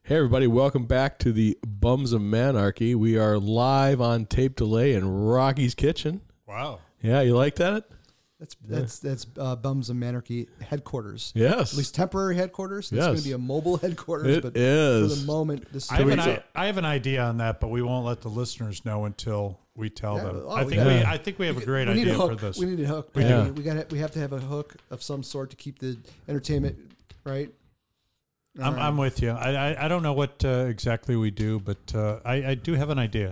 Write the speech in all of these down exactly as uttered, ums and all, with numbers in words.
Hey, everybody, welcome back to the Bums of Manarchy. We are live on tape delay in Rocky's kitchen. Wow. Yeah, you like that? That's that's that's uh, Bums of Manarchy headquarters. Yes. At least temporary headquarters. It's Yes. going to be a mobile headquarters, It but is. for the moment, this is I have, an, So- I, I have an idea on that, but we won't let the listeners know until we tell Yeah, them. oh, I think yeah. we I think we have a great we need idea a hook. for this. We need a hook. We We, do. we got we have to have a hook of some sort to keep the entertainment right. I'm, All I'm right. with you. I, I, I don't know what uh, exactly we do, but uh, I, I do have an idea.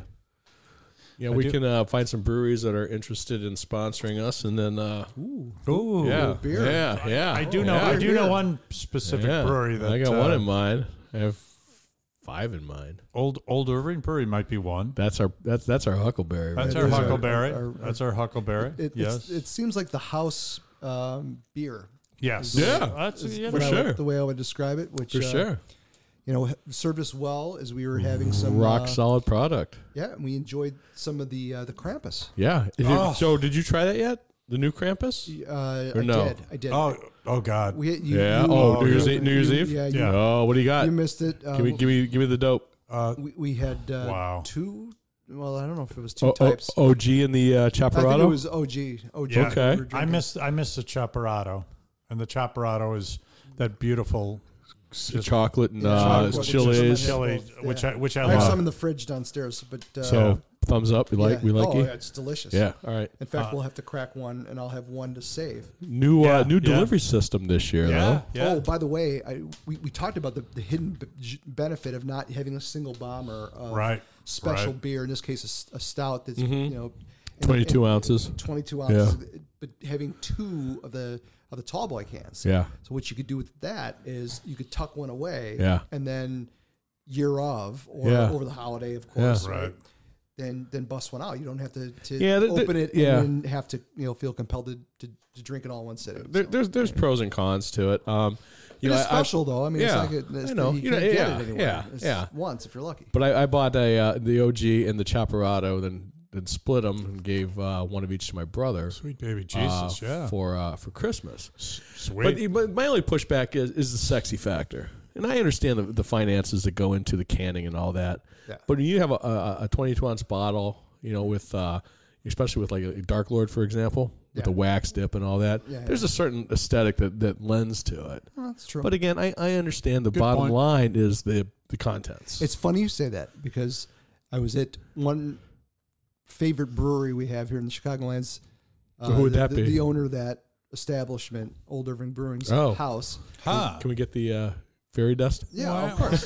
Yeah, I we do- can uh, find some breweries that are interested in sponsoring us, and then uh, Ooh. Ooh. yeah, beer. yeah, yeah. I do know yeah. I do Beer. know one specific Yeah. brewery that I got uh, one in mind. I have five in mind. Old Old Irving Brewery might be one. That's our that's that's our Huckleberry. That's right our is our- there. Huckleberry. our- our- That's our Huckleberry. It, yes. it's, it seems like the house um, beer. yes. Yeah. That's is yeah, For what I sure. would- the way I would describe it, which For uh, sure. you know served us well as we were having some Rock uh, solid product. Yeah, and we enjoyed some of the uh, the Krampus. Yeah. Did Oh. you, so did you try that yet? The new Krampus? Uh, Or I no? did. I did. Oh oh God. We, you, Yeah. You, Oh, New Year's you- Eve- New Year's you- Eve? Yeah. You, Yeah. Oh, what do you got? you missed it. Uh, give me give me give me the dope. Uh, we, we had uh, Wow. two. Well, I don't know if it was two O, o, types. O G and the uh, I think it Chaparrado. was O G. O G. Yeah. Okay. we were I drinking. miss I miss the Chaparrado, and the Chaparrado is that beautiful S- chocolate and Yeah, uh, chocolate, which is chilies. Yeah, chili, both, which yeah. I which I I have love. some in the fridge downstairs, but uh, So thumbs up. We like yeah. we like oh, you. yeah, it's delicious. Yeah. All right. In fact, Uh, we'll have to crack one, and I'll have one to save. New Yeah, uh, new yeah. delivery system this year yeah, though. yeah. Oh, by the way, I, we, we talked about the, the hidden b- j- benefit of not having a single bomber of Right, special right. beer. In this case, a s- a, stout that's Mhm. you know and- Twenty-two and- ounces. twenty-two ounces, but having two of the of the tall boy cans. Yeah. So what you could do with that is you could tuck one away. Yeah. And then year of or Yeah. over the holiday, of course. Yeah. Right. Right. Then then bust one out. You don't have to, to Yeah, the- the- open it yeah. and then have to you know feel compelled to, to, to drink it all in one sitting. There, So, there's there's pros and cons to it. Um, you it know, is I- special though. I mean, yeah, it's like a, it's I know. You, You know, can't yeah, get it anywhere. yeah, It's yeah. once if you're lucky. but I, I bought a uh, the O G and the Chaparrado, then then split them and gave uh, one of each to my brother. Sweet baby uh, Jesus, yeah. For uh, for Christmas. S- But, Sweet. the- but my only pushback is, is the sexy factor. And I understand the, the finances that go into the canning and all that. Yeah. But when you have a, a, a twenty-two ounce bottle, you know, with uh, especially with like a Dark Lord, for example, with the Yeah. wax dip and all that, Yeah, there's yeah. a certain aesthetic that, that lends to it. Well, that's true. But again, I, I understand the Good bottom point. line is the, the contents. It's funny you say that because I was at one favorite brewery we have here in the Chicagolands. Uh, So who would the, that the, be? The owner of that establishment, Old Irving Brewing's Oh. house. Huh. Can we get the uh, fairy dust? Yeah, Wow. of course.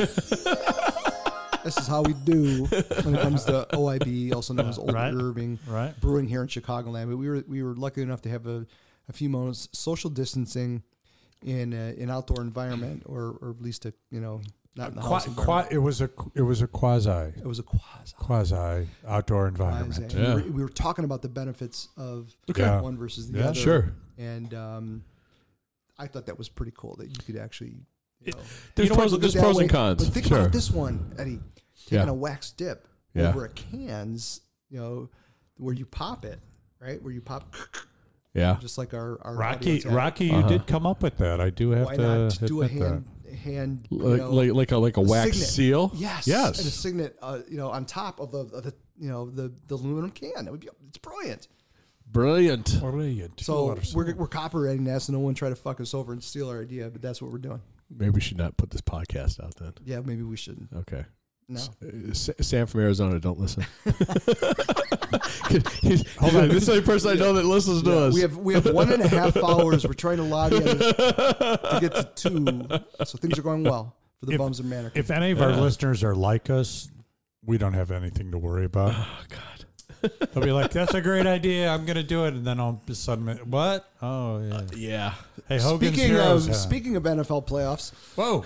This is how we do when it comes to O I B, also known as Old Right. Irving Right. Brewing here in Chicagoland. But we were we were lucky enough to have a, a few moments social distancing in a, an outdoor environment, or or at least a you know not in the house. Qua, environment. qua, it was a it was a quasi It was a quasi. quasi outdoor environment. Quasi. Yeah. We, were, we were talking about the benefits of Okay. Yeah. one versus the Yeah. other. Sure. And um, I thought that was pretty cool that you could actually. You It- know, There's you know pros, what, look there's at it that pros way. and cons. But think sure. about this one, Eddie. Taking Yeah. a wax dip Yeah. over a cans, you know, where you pop it, right? Where you pop, Yeah. just like our, our Rocky, audience had. Rocky, you Uh-huh. did come up with that. I do have Why to not do a admit hand, hand, you Like, know, like, like a like a wax signet. seal. yes, Yes. and a signet, uh, you know, on top of the, of the, you know, the, the aluminum can. That would be, it's brilliant. Brilliant. that. Brilliant. So What a- we're we're copywriting that, so no one try to fuck us over and steal our idea. But that's what we're doing. Maybe we should not put this podcast out then. Yeah, maybe we shouldn't. Okay. No, Uh, Sa- Sam from Arizona, don't listen. he's, Hold on. This is the only person I know that listens to Yeah, us. we have we have one and a half hours. We're trying to lobby on this to get to two, so things are going well for the If- Bums of Manor. if any of our Yeah. listeners are like us, we don't have anything to worry about. Oh God. They'll be like, "That's a great idea. I'm going to do it," and then all of a sudden, what? Oh yeah. Yeah. Hey, Hogan's Speaking Heroes. of huh? speaking of N F L playoffs, Whoa.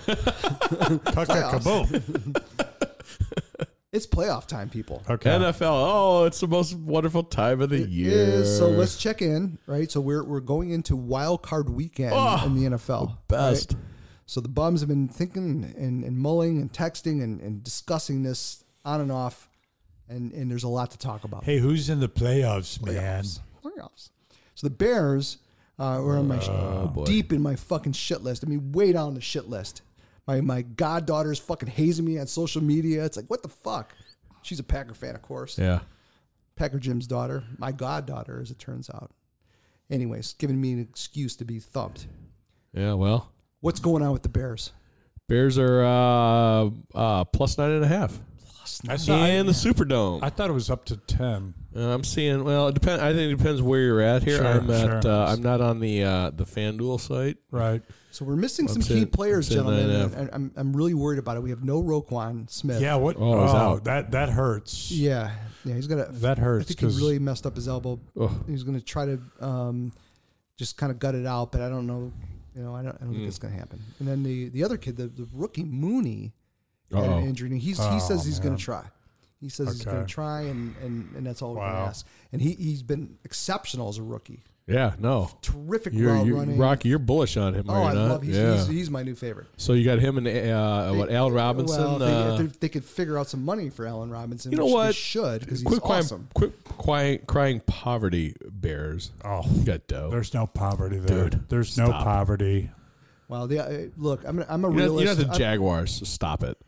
Kaboom. it's playoff time, people. Okay. N F L. Oh, it's the most wonderful time of the It year. is. So let's check in, right? So we're we're going into wild card weekend Oh, in the N F L. Best. right? So the Bums have been thinking and, and mulling and texting and, and discussing this on and off, and, and there's a lot to talk about. Hey, who's in the playoffs, man? Playoffs. Playoffs. So the Bears uh, were on my Oh, boy. deep in my fucking shit list. I mean, way down the shit list. My my goddaughter's fucking hazing me on social media. It's like, what the fuck? She's a Packer fan, of course. Yeah. Packer Jim's daughter, my goddaughter, as it turns out. Anyways, giving me an excuse to be thumped. Yeah, well. What's going on with the Bears? Bears are uh, uh, plus nine and a half. I saw, In I, the Superdome. I thought it was up to ten. Uh, I'm seeing. Well, it depend. I think it depends where you're at here. Sure, I'm at. sure. Uh, I'm not on the uh, the FanDuel site. Right. So we're missing I'm some saying- key players, I'm saying gentlemen. nine and a And I'm I'm really worried about it. We have no Roquan Smith. Yeah. What? Oh, he's out. that that hurts. Yeah. Yeah. He's got a. That I hurts think he because really messed up his elbow. Oh. He's going to try to um, just kind of gut it out, but I don't know. You know, I don't. I don't think Mm. it's going to happen. And then the the other kid, the, the rookie Mooney, had Uh-oh. an injury. And he's, Oh, he says he's going man. to try. He says he's going Okay. to try, and, and, and that's all we're going Wow. to ask. And he he's been exceptional as a rookie. Yeah. No. Terrific You're, route you're running. Rocky. You're bullish on him. Oh, are you I not? love. He's, yeah. he's he's my new favorite. So you got him and uh, what? Al Robinson. Well, if they, uh, if, they, if they could figure out some money for Allen Robinson, You know which what? they should, because he's quit crying, awesome. quit crying, crying poverty, Bears. oh, You got dough. there's no poverty there. Dude, There's no stop. poverty. Well, the, uh, look, I'm I'm a You're not, realist. you're not the I'm- Jaguars. So stop it.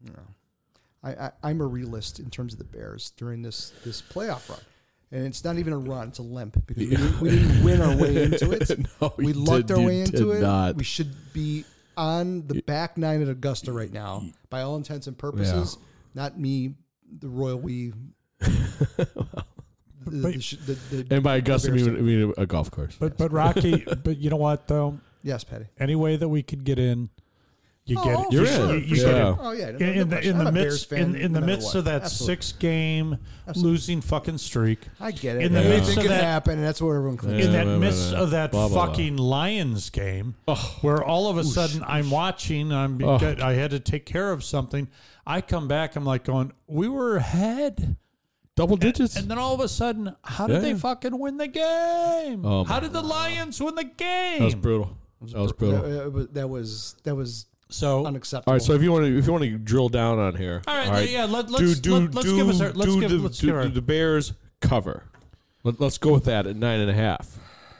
I, I, I'm a realist in terms of the Bears during this this playoff run, and it's not even a run; it's a limp because we, didn't, we didn't win our way into it. No, we you lucked did- our you way into did it. not. We should be on the back nine at Augusta right now, by all intents and purposes. Not me, the royal we. the, the, sh- the, the, And by Augusta, I Bears mean, team. I mean a golf course. But but Rocky. But you know what though? Yes, Patty. Any way that we could get in, you Oh, get oh, you, You're for in. sure, you, for you sure. get Yeah. in. Oh yeah, no, In, no in the question. in the I'm a Bears midst fan in, in no the matter midst what. of that Absolutely. six game Absolutely. losing fucking streak, I get it. in the midst Anything of can that- happen, and that's where everyone clicks. Yeah, in that blah, blah, midst blah. of that Blah, blah, blah. fucking Lions game, Oh. where all of a sudden I'm watching, I'm Oh. I had to take care of something. I come back, I'm like going, we were ahead. Double digits. And then all of a sudden, how did Yeah. they fucking win the game? Oh, how my did the Lions win the game? that was brutal. That was brutal. That, was- that was that was So, unacceptable. All right, so if you want to, if you want to drill down on here, all right, yeah, let, let's do do let, let's do give us our, let's do give the, let's do, give our, do the Bears cover. Let, let's go with that at nine and a half.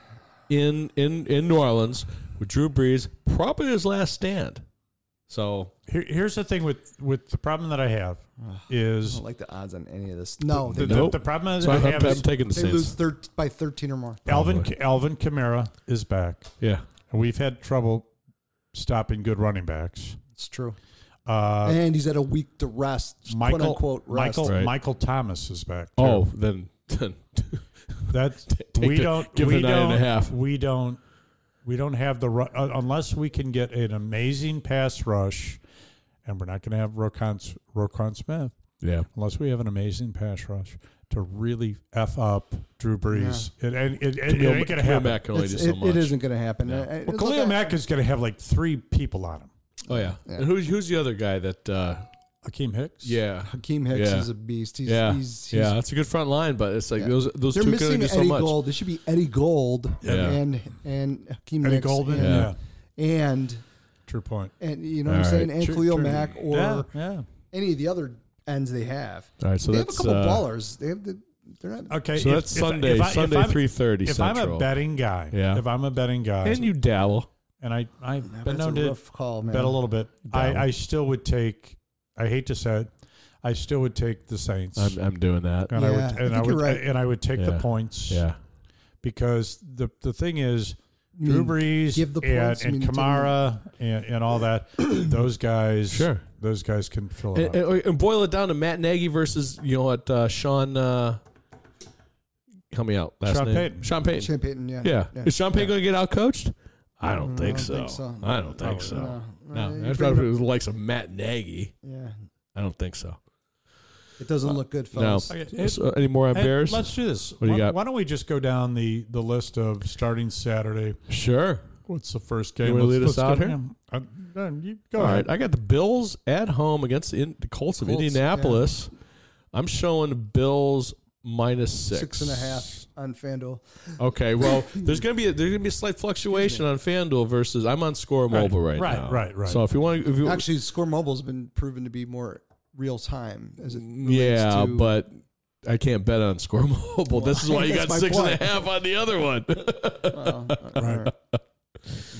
In in in New Orleans with Drew Brees, probably his last stand. So Here, here's the thing with with the problem that I have I is don't like the odds on any of this. No, the, they, the, Nope. the problem that so I I'm, have I'm is taking the they Saints. lose thir- by thirteen or more. Alvin Probably. Alvin Kamara is back, Yeah, and we've had trouble stopping good running backs. It's true. Uh, And he's at a week to rest, Michael quote unquote rest. Michael Right. Michael Thomas is back. too. Oh, then, then That's take we the- don't give we the nine don't and a half. we don't we don't have the ru- uh, unless we can get an amazing pass rush, and we're not going to have Roquan Roquan Smith yeah. unless we have an amazing pass rush to really f up Drew Brees. It, and it, it, it Khalil, ain't going to Khalil happen. Mack can only It's- do so it, much. it isn't going to happen. No. Uh, uh, Well, look, Khalil I- Mack is going to have like three people on him. Oh yeah. Yeah. And who's who's the other guy that? Uh, Hakeem Hicks. yeah. Hakeem Hicks Yeah. is a beast. He's, Yeah. he's, he's, yeah, that's a good front line, but it's like Yeah. those those They're two can only missing do so Eddie much. Gold. There should be Eddie Gold Yeah. and and Hakeem Eddie Hicks Goldman. and, Yeah. and True point. and you know All what I'm saying, right. and True- Khalil true. Mack or yeah, yeah. any of the other ends they have. All right, so they have a that's couple uh, ballers. They have the, they're not. Okay. so if- that's if- Sunday, if I- if Sunday I'm- three thirty If Central. I'm a betting guy, Yeah. if I'm a betting guy, and you dabble. and I I've been That's known a to rough call, man. bet a little bit, Down. I, I still would take. I hate to say it, I still would take the Saints, I'm I'm doing that. and I Yeah, would I and think I, would you're right. and I would take the Yeah. points, Yeah. because the the thing is, I Drew mean, Brees give the and, points, I and mean, to Kamara and, and all that, those guys, Sure. those guys can fill it And, up. and, and boil it down to Matt Nagy versus you know what uh, Sean. Uh, help me out. Last Sean name. Payton. Sean Payton. Sean Payton, yeah. Yeah. Is Sean Payton Yeah. going to get out coached? I don't, Mm, think, I don't so. think so. I don't think Probably so. No, No, Uh, you that's bring probably it up- the likes of Matt Nagy. Yeah, I don't think so. it doesn't look good, No. fellas. Okay, So, any more on Hey, Bears? let's do this. What do you why, got? why don't we just go down the, the list of starting Saturday? Sure. What's the first game? You wanna Let's- lead us let's out go- here? Uh, uh, you go All ahead. right. I got the Bills at home against the, in, the Colts of Colts, Indianapolis. I'm showing Bills minus six. Six and a half on FanDuel. Okay, well, there's gonna be a, there's gonna be a slight fluctuation on FanDuel versus I'm on Score Right, Mobile right, right, now. right, right. So if you want, if you Actually, Score Mobile's been proven to be more real time as it relates yeah, to, but I can't bet on Score Mobile. Well, this is why you that's got my six and a point. half on the other one. well, uh, all right.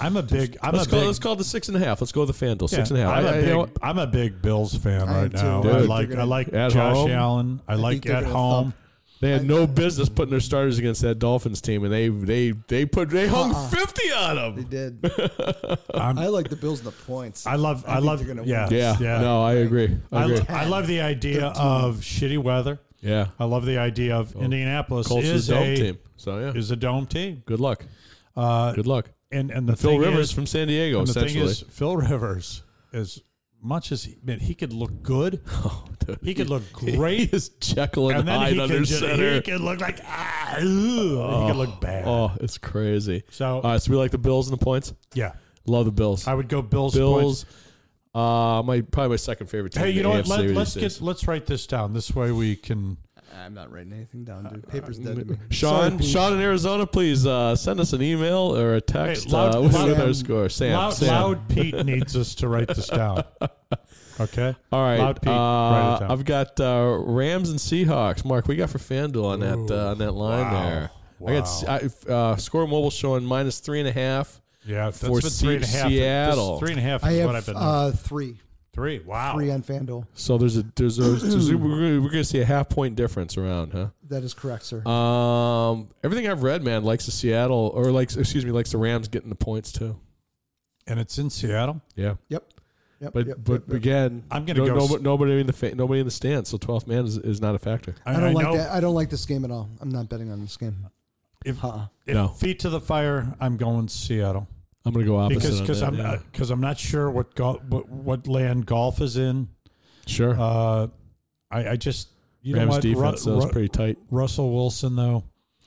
I'm a big. I'm let's a call big. let's call it the six and a half. Let's go with the FanDuel yeah, six and a half. I'm, I- a I- big, you know what? I'm a big Bills fan I am right now. too. I Dude. like. They're I gonna- like At Josh home? Allen. I, I like think they're at gonna home. thump. They had I- no business putting their starters against that Dolphins team, and they they they put they hung Uh-uh. fifty on They them. did. I'm, I like the Bills and the points. I love. I, think love. they're gonna Yeah, win. Yeah, yeah. no, I agree. I I, agree. lo- I love the idea of shitty weather. yeah, I love the idea of Indianapolis Colts is is a dome a team. So yeah, is a dome team. good luck. Uh, Good luck. and and the Phil thing Rivers is, from San Diego, and the thing essentially. is, Phil Rivers, as much as he, man, he could look good, Oh, dude. he could look He great, is Jekyll and, and then Hyde he under could, just, center. he could look like ah, ugh, he could look bad. Oh, it's crazy. So All right, so we like the Bills and the points. yeah, Love the Bills. I would go Bills. Bills. Points. Uh, my probably my second favorite team. Hey, in you the know A what? F C Let, these let's days. get let's write this down. This way we can. I'm not writing anything down, dude. Paper's dead to me. Sean, Sorry, Pete. Sean in Arizona, please uh, send us an email or a text Hey, loud- uh, with, loud- with our score. Sam, Loud, Sam. Loud Pete needs us to write this down. Okay. All right, Loud Pete, uh, write it down. I've got uh, Rams and Seahawks. Mark, we got for FanDuel on that uh, on that line Wow. there. I Wow. got I, uh, Score Mobile showing minus three and a half. Yeah, that's for been three and a Se- half. Seattle. This- Three and a half is I what I've have been. uh, three. three. Wow. Three on FanDuel. So there's a there's a, there's a we're gonna, we're gonna see a half point difference around, huh? That is correct, sir. Um, everything I've read, man, likes the Seattle or likes excuse me likes the Rams getting the points too. And it's in Seattle. Yeah, Yep. Yep. but yep, but yep, yep. again, I'm gonna no, go no, s- nobody in the fa- nobody in the stands, so twelfth man is, is not a factor. I don't like know that. I don't like this game at all. I'm not betting on this game. If, Uh-uh. if No. feet to the fire, I'm going Seattle I'm gonna go opposite because on because that, I'm yeah. because I'm not sure what, gol- what what land golf is in. sure. Uh, I, I just you know Rams what defense Ru- though is Ru- pretty tight. Russell Wilson though.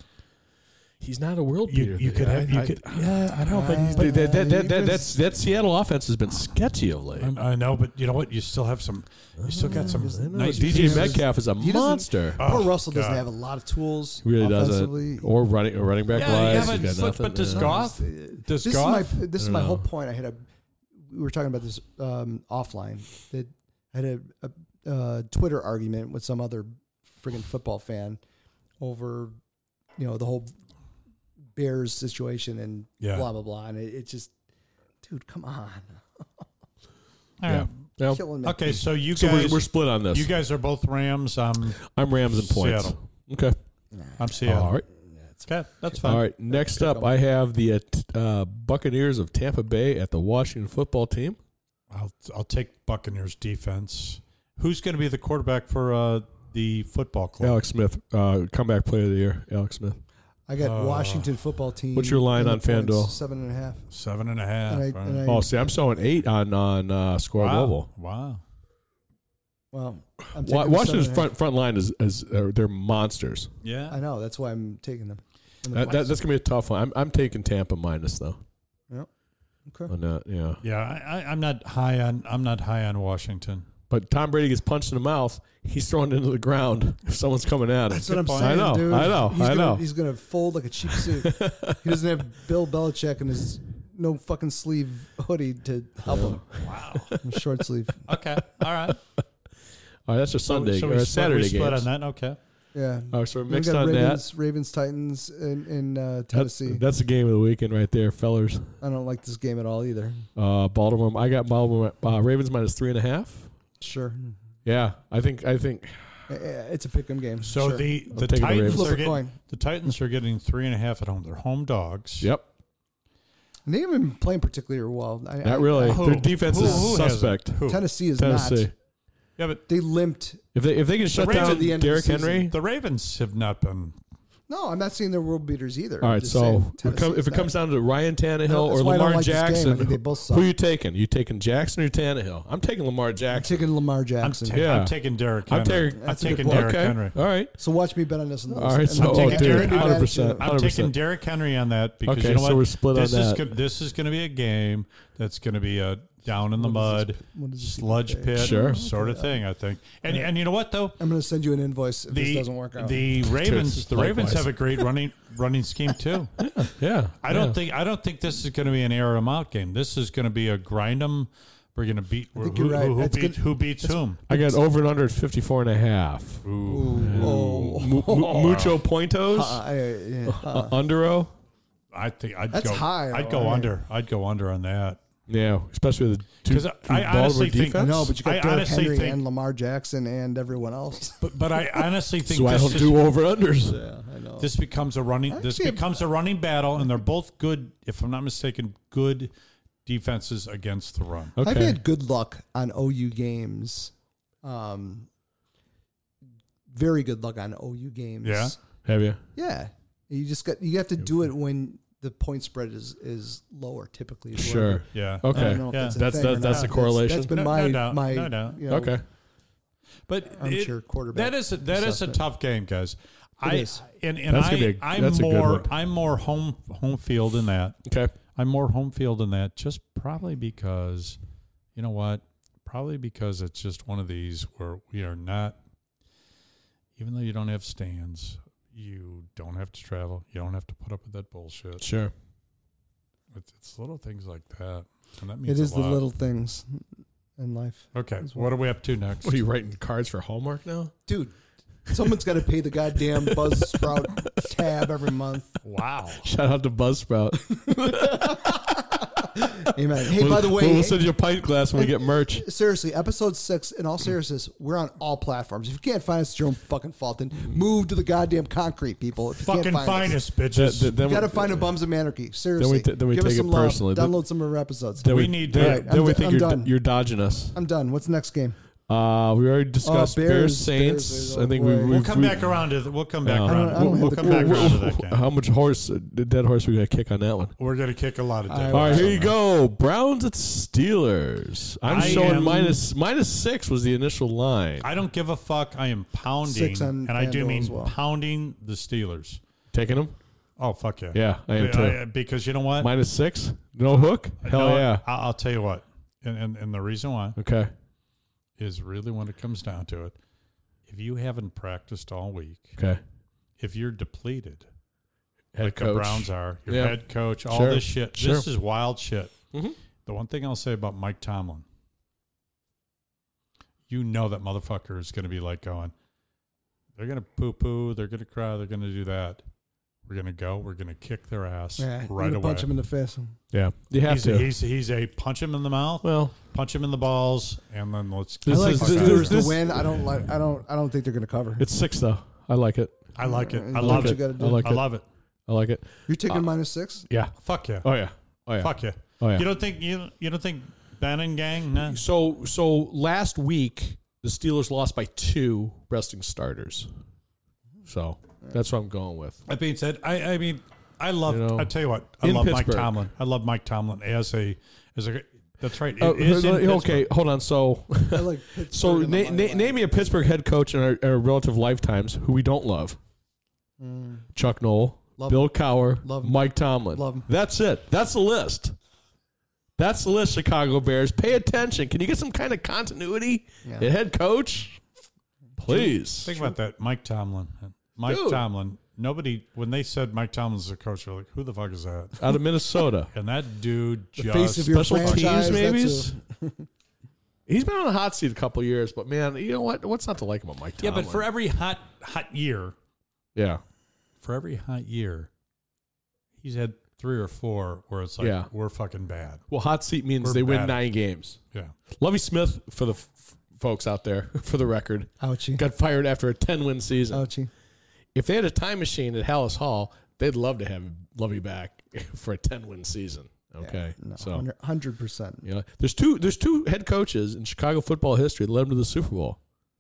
He's not a world You, beater. you could I- have you I- could yeah I know but, Uh, but that, that, that, that, Even- that's, that Seattle offense has been sketchy of late. I, I know but you know what you still have some you still got some I know. nice D J pieces. Metcalf is a He doesn't- monster. Oh, Poor Russell doesn't God. have a lot of tools. He really offensively. doesn't. Or running or running back Yeah, yeah, wise. but- he's got but- nothing. but does yeah. Goff- Does This Goff? is my this is I my don't whole know. point. I had a we were talking about this um, offline. That I had a, a, uh Twitter argument with some other friggin' football fan over you know the whole Bears situation and Yeah. blah blah blah. And it, it just, dude, come on, All right. Yeah. killing me. Okay, so you So guys we're, we're split on this. you guys are both Rams. I'm I'm Rams and points. Seattle. Okay. I'm Seattle. All right. Okay, that's fine. All right. Next up, I have the uh, t- uh, Buccaneers of Tampa Bay at the Washington football team. I'll I'll take Buccaneers defense. Who's going to be the quarterback for uh, the football club? Alex Smith, uh, comeback player of the year. Alex Smith. I got Uh, Washington football team. What's your line and the on points, FanDuel? Seven and a half. Seven and a half. And I, All and right. I, Oh, see, I'm showing eight on on uh, Score wow. Global. Wow. well, I'm taking Wa- the Washington's seven and a half. front front line is is uh, they're monsters. Yeah. I know. That's why I'm taking them. And the That, that, points. that's gonna be a tough one. I'm I'm taking Tampa minus though. okay. On that, yeah. Yeah, I, I, I'm not high on. I'm not high on Washington. But Tom Brady gets punched in the mouth. He's thrown into the ground if someone's coming at him. That's what I'm point. saying, I know, dude. I know, He's I gonna, know. He's gonna fold like a cheap suit. He doesn't have Bill Belichick and his no fucking sleeve hoodie to help him. Wow. Short sleeve. Okay. All right. All right, that's a Sunday so or we a split, Saturday we split game. on that. Okay. Yeah. All right, so we're Then we mixed got on Ravens, Ravens, Titans in, in uh, that. Tennessee. That's, that's the game of the weekend right there, fellers. I don't like this game at all either. Uh, Baltimore. I got Baltimore. Uh, Ravens minus three and a half. Sure. Yeah, I think I think Uh, It's a pick 'em game. So sure. the I'm the taking the Titans Ravens. Flip are a getting coin. the Titans are getting three and a half at home. They're home dogs. yep. And they haven't been playing particularly well. I, Not I- really. Who? Their defense Who- is who hasn't? suspect. Who? Tennessee is Tennessee. not. Yeah, but They limped. If they if they can shut Ravens down at the end of the Derrick season. Henry. the Ravens have not been. No, I'm not saying they're world beaters either. All I'm right, just so saying if it, come, Tennessee if is it comes not. down to Ryan Tannehill No, or that's why I don't Lamar like this game. I Jackson, think they both suck. who you taking? You taking Jackson or Tannehill? I'm taking Lamar I'm Jackson. taking Lamar I'm, Jackson. ta- Yeah. I'm taking Derrick I'm Henry. taking- I'm That's a good taking point. Derrick okay, Henry. all right. So watch me bet on this. And All right, and so I'm oh, taking taking dude, Derrick- every hundred bad percent, attitude. I'm hundred taking percent. Derrick Henry on that because Okay, you know so what? we're split on this is that. go- this is going to be a game that's going to be a down in the What is mud, this- what is this sludge even pit pay? Sure. sort of thing. I think. And and you know what though? I'm going to send you an invoice if this The doesn't work out. the Ravens the Ravens Likewise. have a great running running scheme too. Yeah, I don't yeah. think I don't think this is going to be an air 'em out game. This is going to be a grind 'em. We're going to beat who, think you're right. who, who, It's beat, good- who beats whom. I got over and under at fifty-four and a half. Ooh. Ooh, oh. Mu- mu- mucho pointos. Uh, I- yeah, uh, Uh, Undero. I think I'd That's go. high, I'd though, go I mean. under. I'd go under on that. Yeah, especially with the two, 'Cause two I- I honestly Baltimore think- defense. No, but you got I Derrick honestly Henry think- and Lamar Jackson and everyone else. But but I honestly think so I this don't is, do over unders. Yeah, I know. this becomes a running. This Actually, becomes a running battle, and they're both good. If I'm not mistaken, good defenses against the run. Okay. I've had good luck on O U games. Um, very good luck on O U games. Yeah? Have you? Yeah. You just got you have to do it when the point spread is is lower typically. is Sure. where- Yeah. I Okay. don't know if Yeah. that's a That's- thing or that- that's not. the correlation? That's been No- my no doubt. my No doubt. you know, Okay. But armchair it, quarterback. that is a, that is a assessment. tough game, guys. I is. and, and That's I gonna be a- I'm that's a good more one. I'm more home home field in that. Okay. I'm more home field in that just probably because, you know what? Probably because it's just one of these where we are not, even though you don't have stands, you don't have to travel, you don't have to put up with that bullshit. Sure. It's, it's little things like that. And that means It is a the lot. little things in life. Okay, as what are we up to next? What are you writing cards for Hallmark now? Dude, someone's got to pay the goddamn Buzzsprout tab every month. Wow. Shout out to Buzzsprout. Amen. Hey, We'll- by the way, we'll send you a pint glass when we get merch. seriously, episode six, in all seriousness, we're on all platforms. If you can't find us, it's your own fucking fault. Then move to the goddamn concrete, people. If you Fucking can't find, find us. us, bitches. Th- then You got to we- find a Bums of Anarchy. Seriously. t- then we Give us take it some love. personally. Download some of our episodes. Then We we need then, to- All right, then I'm we d- think I'm you're done. you're dodging us. I'm done. What's the next game? Uh, we already discussed Oh, Bears, Bears, Saints. Bears, I oh think we, boy. we we'll come we, back around to th- we'll come back Yeah. around. I don't- I don't We'll, have we'll the come back cool- around to that game. How much horse, the dead horse, we got to kick on that one? We're gonna kick a lot of All dead right, All right, horses here on you that. go. Browns at Steelers. I'm I showing am- minus minus six was the initial line. I don't give a fuck. I am pounding, Six on and I do FanDuel mean as well. pounding the Steelers. Taking them? Oh fuck yeah, Yeah, I am too. I- because you know what? Minus six? No hook? Hell No, yeah. I- I'll tell you what, and, and and the reason why Okay. is really when it comes down to it. If you haven't practiced all week, Okay. if you're depleted, Head like coach. the Browns are, your Yeah. head coach, all Sure. this shit, Sure. this is wild shit. Mhm. The one thing I'll say about Mike Tomlin, you know that motherfucker is going to be like going, they're going to poo poo, they're going to cry, they're going to do that. We're going to go, we're going to kick their ass Yeah, I'm right gonna away. punch him in the face. Yeah. You have he's, to. he's he's a punch him in the mouth, well, punch him in the balls, and then let's. I This like is- the this- Steelers this- to win. I don't like. I don't. I don't think they're going to cover. it's six, though. I like it. I like it. I Do love what you it. gotta do. I like I it. love it. I like it. You're taking Uh, minus six. Yeah. Fuck yeah. Oh, yeah. Oh, yeah. Fuck yeah. Oh, yeah. You don't think you you don't think Bannon gang? Nah. So, so last week, the Steelers lost by two resting starters. So that's what I'm going with. That being said, I I mean I love. You know, I tell you what, I in love Mike Pittsburgh. Tomlin. I love Mike Tomlin as a as a. That's right. It Uh, is in okay, Pittsburgh. hold on. So, I like Pittsburgh so in the na- money na- line. name me a Pittsburgh head coach in our, our relative lifetimes who we don't love. Mm, Chuck Noll, Love Bill Cowher, Love him. Mike Tomlin. Love him. That's it. That's the list. That's the list, Chicago Bears. Pay attention. Can you get some kind of continuity Yeah. at head coach? Please. Think about that, Mike Tomlin. Mike Dude. Tomlin. Nobody when they said Mike Tomlin's a coach, they're like, who the fuck is that? Out of Minnesota. And that dude The just face of your Special franchise. teams, maybe? that's He's been on the hot seat a couple years, but man, you know what? What's not to like about Mike yeah. Tomlin? But for every hot hot year, yeah, for every hot year, he's had three or four where it's like Yeah. we're fucking bad. well, hot seat means We're they win bad. nine games. Yeah. Lovie Smith, for the f- folks out there, for the record, a, ouchie. got fired after a ten-win season. Ouchie. If they had a time machine at Hallis Hall, they'd love to have Lovey back for a ten-win season. Okay, Yeah, no, so hundred percent. you know, there's two there's two head coaches in Chicago football history that led them to the Super Bowl.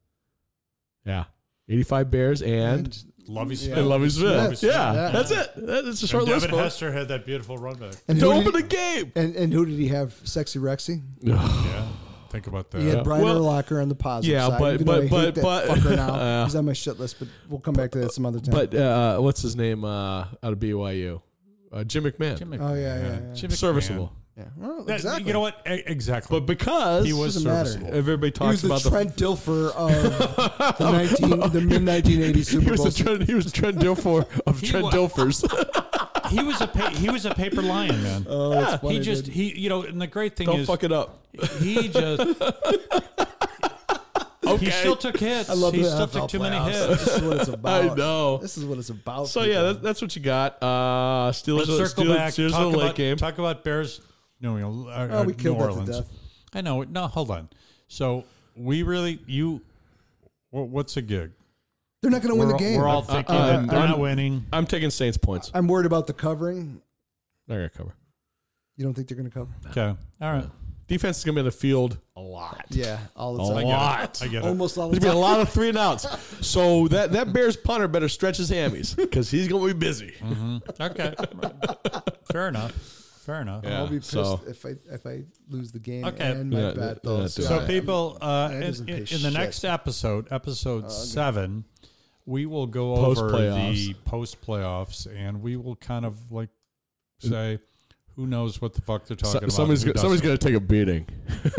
Yeah, eighty-five Bears and, Lovey Yeah. Smith. and Lovey Smith. Smith. Yeah, Yeah. that's it. That's a short And list. Devin folks. Hester had that beautiful run back. And To who, open did the game. he, and, and who did he have? Sexy Rexy. Yeah. Think about that. He had Brian Well, Urlacher on the positive yeah, side. but- even but- though I hate but- that but- fucker now. uh, He's on my shit list, but we'll come back to that some other time. But uh, what's his name uh, out of B Y U? Uh, Jim McMahon. Jim Oh, yeah, McMahon. yeah, yeah. Jim McMahon. Serviceable. yeah, well, That- exactly. You know what? E- Exactly. But because he was Doesn't matter. serviceable. everybody he talks was the about Trent Dilfer of the nineteen, the mid nineteen eighties the Super he was Bowl. the Trent, he was Trent Dilfer of He Trent wa- Dilfers. He was a pa- he was a paper lion, man. Oh, it's funny, he just dude. he you know, and the great thing Don't is fuck it up. he just okay. He still took hits. I love he the still N F L took too many playoffs. hits. This is what it's about. I know. This is what it's about. So people. yeah, that, that's what you got. Uh, Steelers. Let's circle Steelers, back. Steelers Talk in the late about, game. talk about Bears. No, uh, Oh, we uh, killed New that to Orleans. death. I know. No, hold on. So we really you. wh- What's a gig? They're not going to win We're, the game. we're all Uh, thinking uh, that they're I'm- not winning. I'm taking Saints points. I'm worried about the covering. They're gonna cover. You don't think they're going to cover? Okay. All right. Defense is gonna be in the field a lot. Yeah, all the A time. I get lot. it. I get it. Almost all the There's gonna be a time. lot of three and outs. So that, that Bears punter better stretch his hammies because he's gonna be busy. Mm-hmm. Okay. Fair enough. Fair enough. Yeah. I'll be pissed so- if I if I lose the game Okay. and my Yeah, bet that- though. that So, too. So I- people, uh, that in, doesn't in, pay in the shit. next episode, episode okay. seven, we will go Post over playoffs. the post playoffs, and we will kind of like say, who knows what the fuck they're talking So, about? somebody's who gonna, somebody's doesn't. gonna take a beating.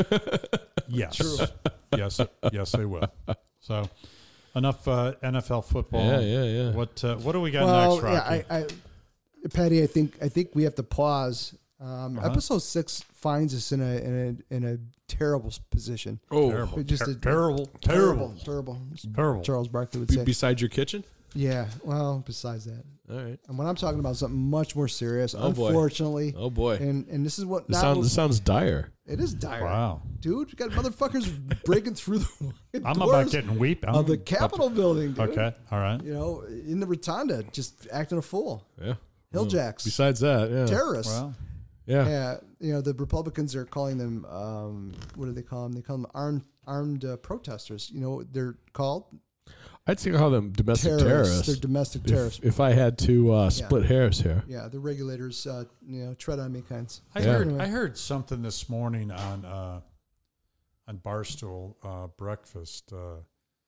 Yes, True. yes, yes, they will. So enough uh, N F L football. Yeah, yeah, yeah. What uh, what do we got well, next, Rocky? yeah, I, I, Patty, I think I think we have to pause. Um, Uh-huh. Episode six finds us in a in a in a terrible position. Oh, terrible, just Ter- a- terrible, Terrible, terrible, terrible. terrible. Charles Barkley would Be- say. beside your kitchen. Yeah. Well, besides that, All right. and when I'm talking about something much more serious, Oh, boy. unfortunately, Oh boy. and and this is what This not sounds, this sounds dire. it is dire. Wow, Dude, you got motherfuckers breaking through the I'm doors about getting weep. I'm of the about- Capitol building, dude. Okay, all right. You know, in the rotunda, just acting a fool. Yeah. Hilljacks. Besides that, yeah. Terrorists. Well, Yeah. Yeah, you know the Republicans are calling them. Um, what do they call them? They call them armed armed uh, protesters. You know what they're called? I'd say call them domestic Terrorists. terrorists. They're domestic terrorists. If, if I had to uh, split hairs here. Yeah, the regulators, uh, you know, tread on me kinds. I Yeah. heard Anyway. I heard something this morning on uh, on Barstool uh, Breakfast. Uh,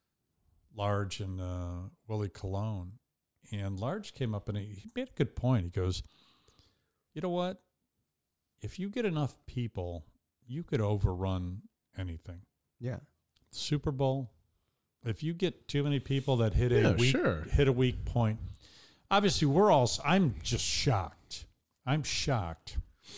Large and uh, Willie Colon, and Large came up and he, he made a good point. He goes, "You know what? If you get enough people, you could overrun anything. Yeah, Super Bowl. If you get too many people that hit Yeah, a weak sure. hit a weak point, obviously we're all. I'm just shocked. I'm shocked."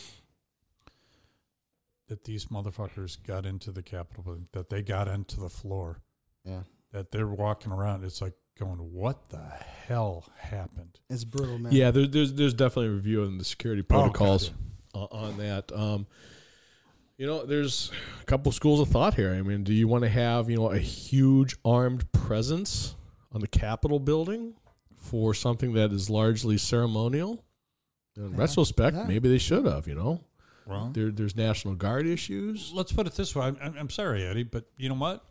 That these motherfuckers got into the Capitol building, that they got into the floor, yeah, that they're walking around. It's like going, what the hell happened? it's brutal, man. Yeah, there, there's there's definitely a review on the security protocols God, on, on that. Um, you know, there's a couple schools of thought here. I mean, do you want to have you know a huge armed presence on the Capitol building for something that is largely ceremonial? In Yeah. retrospect, Yeah. maybe they should have. You know, Well, there there's National Guard issues. let's put it this way. I'm, I'm, I'm sorry, Eddie, but you know what?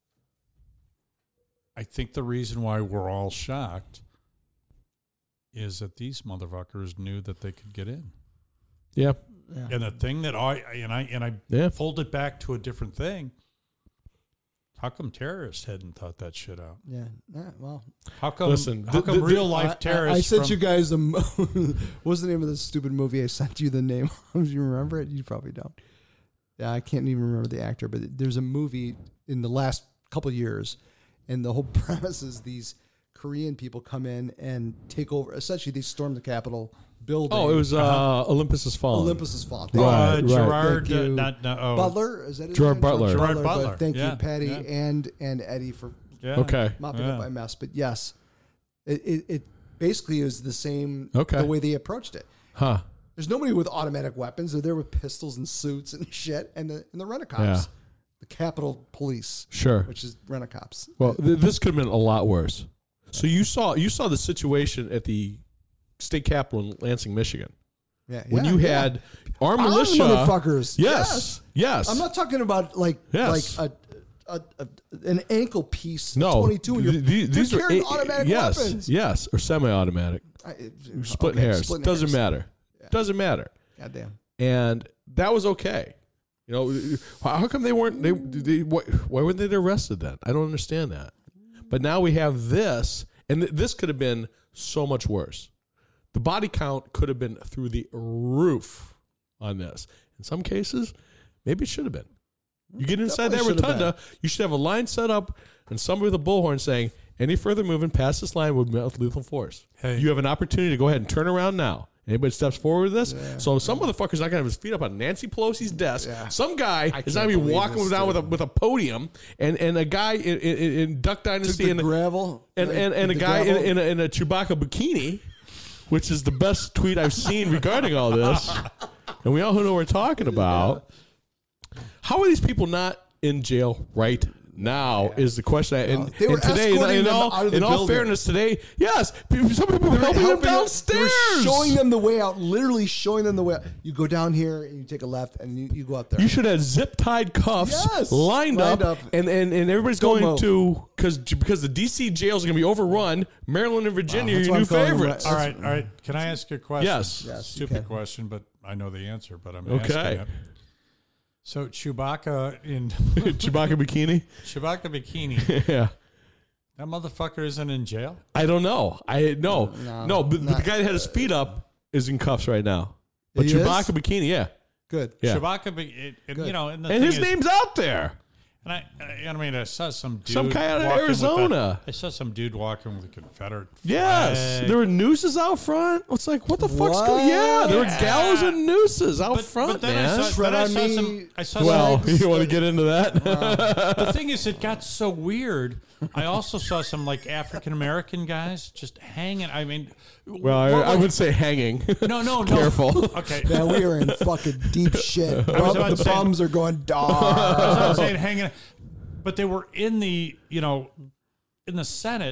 I think the reason why we're all shocked is that these motherfuckers knew that they could get in. Yeah, yeah. And the thing that I and I and I yeah. fold it back to a different thing. How come terrorists hadn't thought that shit out? yeah. yeah, Well, How come? Listen, how th- come th- real I, life I, terrorists? I sent from- you guys the. mo- What's the name of the stupid movie I sent you the name of? Do you remember it? You probably don't. Yeah, I can't even remember the actor, but there's a movie in the last couple of years, and the whole premise is these Korean people come in and take over. Essentially, they storm the Capitol building. Oh, it was uh, Uh-huh. Olympus Has Fallen. Olympus is fault. uh, Right, right. Gerard, Thank uh, you. not no, oh, Butler, is that his Gerard name? Butler. Gerard but Butler, Thank yeah, you, Patty yeah. and and Eddie for Yeah. Okay. mopping Yeah. up my mess. But yes, it, it, it basically is the same. Okay. The way they approached it. Huh. There's nobody with automatic weapons. They're there with pistols and suits and shit, and the and the rent-a-cops, Yeah. the Capitol Police, Sure. which is rent-a-cops. Well, th- this could have been a lot worse. So you saw you saw the situation at the state capitol in Lansing, Michigan, Yeah, when yeah, you yeah. had armed Armed militia. motherfuckers. Yes, yes. I'm not talking about like Yes. like a, a, a an ankle piece. no. twenty-two. And you're, th- th- these you're are carrying a- automatic yes, weapons. yes, or semi-automatic. I, it- You're splitting okay, hairs. splitting Doesn't hairs. matter. Doesn't matter. Goddamn. And that was okay. You know, how come they weren't? They, they why, why weren't they arrested then? I don't understand that. But now we have this, and th- this could have been so much worse. The body count could have been through the roof on this. In some cases, maybe it should have been. You get inside that Definitely should have rotunda, you should have a line set up and somebody with a bullhorn saying, any further movement past this line would be with lethal force. Hey. You have an opportunity to go ahead and turn around now Anybody steps forward with this? Yeah. So some motherfucker's not gonna have his feet up on Nancy Pelosi's desk. Yeah. Some guy I is not gonna be can't believe walking this, down with a dude. with a podium, and, and a guy in, in, in Duck Took Dynasty the and gravel and, and, and a the guy in, gravel. in, a, in a Chewbacca bikini, which is the best tweet I've seen regarding all this. And we all know what we're talking about. How are these people not in jail right now is the question. I, and, They were and today, in, escorting in them all, out of the in all building. fairness, today, yes, people, some people were They were helping them helping them- downstairs. They were showing them the way out, literally showing them the way out. You go down here and you take a left and you, you go up there. You should have zip tied cuffs Yes, lined, lined up, up. and, and, and everybody's Don't going move. to because because the D C jails are going to be overrun. Maryland and Virginia Wow, that's are why your new I'm calling them favorites. right- All right, all right. Can I ask you a question? Yes. Yes, you Stupid can. question, but I know the answer. But I'm Okay. asking it. So Chewbacca in Chewbacca bikini. Chewbacca bikini, Yeah. that motherfucker isn't in jail. I don't know. I no No, no, but, but not- the guy that had his feet up is in cuffs right now. But He Chewbacca is? bikini, yeah, Good. yeah, Chewbacca, be- it, it, Good. you know, and, the and thing his is, name's out there. And I, I mean, I saw some dude Some guy out of walking with Arizona. a- I saw some dude walking with a Confederate Yes, flag. there were nooses out front. It's like, what the fuck's What? going? Yeah, there were Yeah. gallows and nooses out But, front, but then man. I saw, Tread then I on saw me. some. I saw Well, some. you want to get into that? The thing is, it got so weird. I also saw some like African American guys just hanging. I mean, Well, I, what I was- would say hanging. no, no, no. Careful. Okay, Man, we are in fucking deep shit. was about the to say- bums are going I was dark. not saying hanging, but they were in the, you know, in the Senate,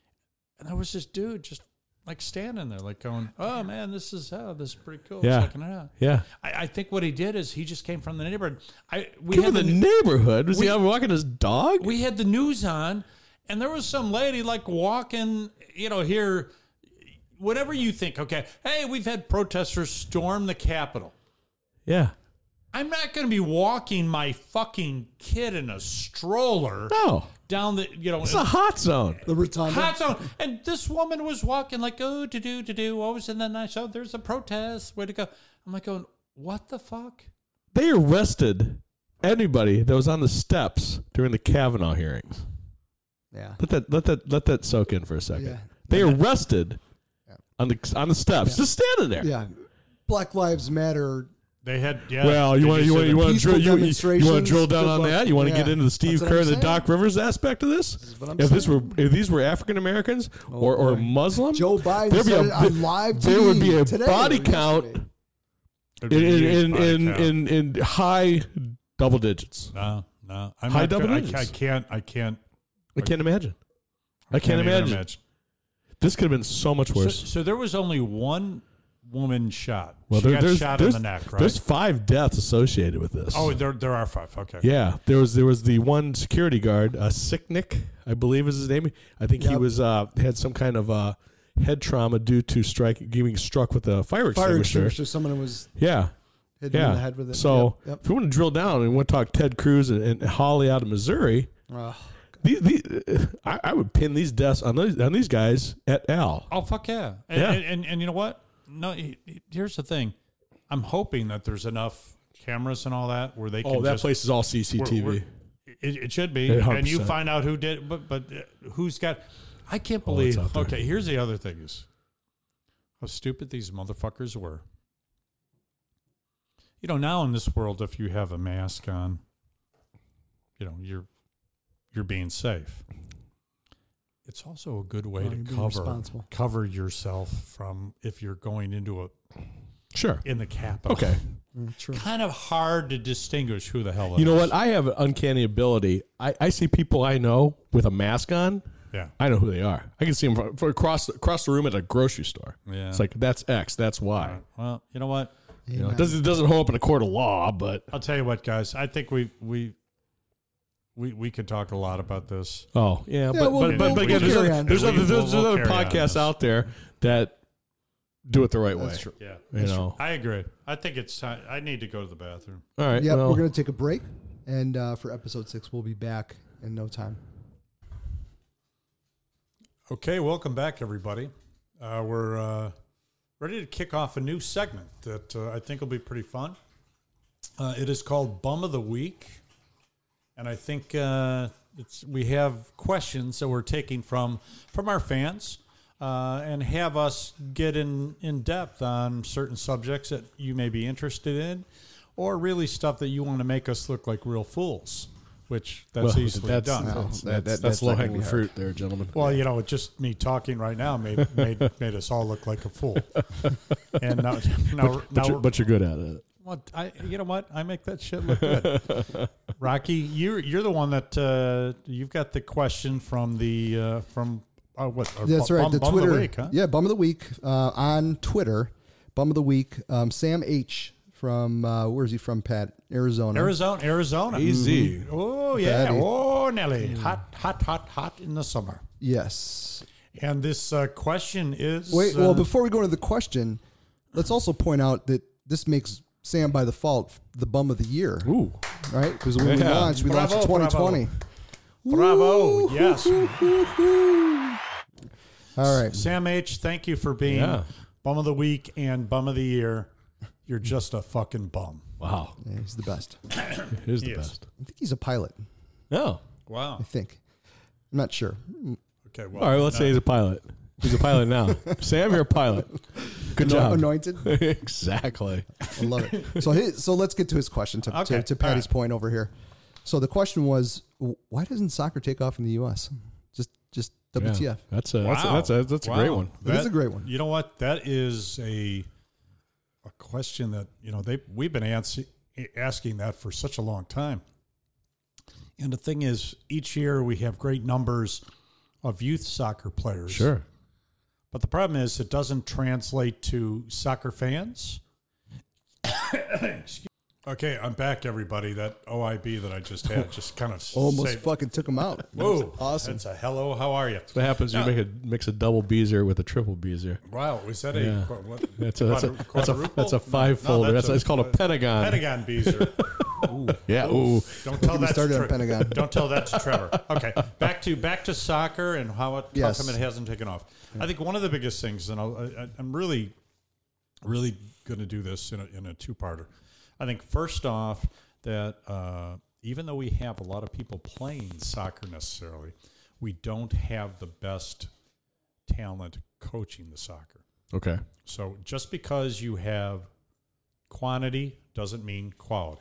and there was this dude just like standing there, like going, "Oh man, this is oh, this is pretty cool." Yeah. Checking it out. Yeah. I, I think what he did is he just came from the neighborhood. I we Give had the the, neighborhood. Was we- he out walking his dog? we had the news on, and there was some lady like walking, you know, here. Whatever you think, okay. Hey, we've had protesters storm the Capitol. yeah. I'm not going to be walking my fucking kid in a stroller No. down the, you know, It's a hot zone. The rotunda. hot zone. And this woman was walking like, oh, to do, to do. What was in the night? So there's a protest. Way to go. I'm like going, what the fuck? They arrested anybody that was on the steps during the Kavanaugh hearings. Yeah. Let that let that let that soak in for a second. Yeah. They arrested on the on the steps, Yeah. just standing there. Yeah. Black Lives Matter. They had, yeah. Well, you Did want you see want the- you want to peaceful drill you, you, demonstrations? you want to drill down Good on luck. that? You want to Yeah. get into the Steve That's what Kerr I'm and the saying. Doc Rivers aspect of this? is what I'm If this were saying. if these were African Americans or, or boy. Muslim, Joe Biden there'd be said a- it on live T V there would be a today body or count yesterday. It'd in be a huge in body in, count. in, in high double digits. No, no. I'm High not double gonna- I, digits. I can't, I can't. I can't imagine. I can't, even imagine. This could have been so much So, worse. so there was only one woman shot. well, she there, got there's shot there's, in the neck, right? there's five deaths associated with this. Oh, there there are five. Okay. yeah. There was there was the one security guard, uh, Sicknick, I believe is his name. I think he Yep. was uh, had some kind of uh, head trauma due to strike getting struck with a fire Fire extinguisher. extinguisher. Someone was Yeah. hit him in Yeah. the head with it. So Yep, if we want to drill down and we want to talk Ted Cruz and, and Holly out of Missouri, yep. Ugh. these, these, I, I would pin these deaths on these, on these guys et al. Oh fuck yeah! And, Yeah. And, and and you know what? No, he- he- here's the thing. I'm hoping that there's enough cameras and all that where they can. Oh, that just, place is all C C T V. we're- we're- It, it should be, Yeah, one hundred and you percent. find out who did. But but uh, who's got? I can't Oh, it's believe. out there. Okay, here's the other thing: is how stupid these motherfuckers were. You know, now in this world, if you have a mask on, you know you're you're being safe. It's also a good way Oh, to you're being cover responsible. cover yourself from if you're going into a Sure. in the Capitol. Okay. Mm, true. Kind of hard to distinguish who the hell it You know is. what? I have an uncanny ability. I, I see people I know with a mask on. Yeah. I know who they are. I can see them for, for across across the room at a grocery store. Yeah. It's like that's X, that's Y. Well, you know what? You know, it doesn't it doesn't hold up in a court of law, but I'll tell you what, guys. I think we we we we could talk a lot about this. oh yeah, but, we'll- but, but, we'll- but again, we'll there's carry other, on. there's We- other, there's, we'll- there's we'll other carry on podcasts this. out there that do it the right way. That's true. Yeah. You know. I agree. I think it's time. I need to go to the bathroom. All right. Yep, well, we're going to take a break. And uh, for episode six, we'll be back in no time. Okay, welcome back, everybody. Uh, we're uh, ready to kick off a new segment that uh, I think will be pretty fun. Uh, it is called Bum of the Week, and I think uh, it's we have questions that we're taking from from our fans. uh, and have us get in, in depth on certain subjects that you may be interested in, or really stuff that you want to make us look like real fools, which that's Well, easily that's, done. No, That's, that- that's, that- that's that's not gonna low-hanging be fruit there, gentlemen. Well, you know, just me talking right now made made, made us all look like a fool. And now, now, but, now you're, but you're good at it. What I, you know what? I make that shit look good. Rocky, you're you're the one that uh, you've got the question from the uh, from uh, what? uh, That's Bu- right. Bum, The Bum Twitter, of the week, huh? yeah, bum of the week uh, on Twitter. Bum of the week. Um, Sam H from uh, where's he from? Pat, Arizona. Arizona, Arizona. Easy. Mhm. Oh yeah. Patty. Oh Nelly, hot, hot, hot, hot in the summer. Yes. And this uh, question is Wait. uh, Well, before we go into the question, let's also point out that this makes Sam by default the bum of the year, Ooh. right? Because when we Yeah. launched, we Bravo, launched in twenty twenty. bravo. Yes, All right. Sam H. Thank you for being Yeah. bum of the week and bum of the year. You're just a fucking bum. Wow. Yeah, he's the best. Here's the He is. best. I think he's a pilot. Oh. Wow. I think. I'm not sure. Okay. Well, All right, let's no. say he's a pilot. He's a pilot now. Sam, you're a pilot. Good Ano- job. Anointed. Exactly. I love it. So his, so let's get to his question to, Okay, to, to Patty's all right. point over here. So the question was, w- why doesn't soccer take off in the U S? Just just W T F. Yeah. That's a that's a, Wow. that's a, that's a Wow. great one. That is a great one. You know what? That is a a question that you know they we've been ans- asking that for such a long time. And the thing is, each year we have great numbers of youth soccer players. Sure. But the problem is, it doesn't translate to soccer fans. Excuse- okay, I'm back, everybody. That O I B that I just had just kind of Almost saved- fucking took him out. Whoa, Awesome. That's a hello. How are you? What happens? Yeah. You make a mix a double beezer with a triple beezer. Wow, is that a Yeah. qu- what, That's a that's a quadru- that's a, quadruple? that's a five No, folder. that's that's a- it's called a pentagon. Pentagon Beezer. Yeah. Ooh. Don't tell We that to started on Tre- Pentagon. Don't tell that to Trevor. Okay, back to back to soccer and how it Yes. how come it hasn't taken off. I think one of the biggest things, and I'll, I, I'm really, really going to do this in a, in a two-parter. I think first off that uh, even though we have a lot of people playing soccer necessarily, we don't have the best talent coaching the soccer. Okay. So just because you have quantity doesn't mean quality.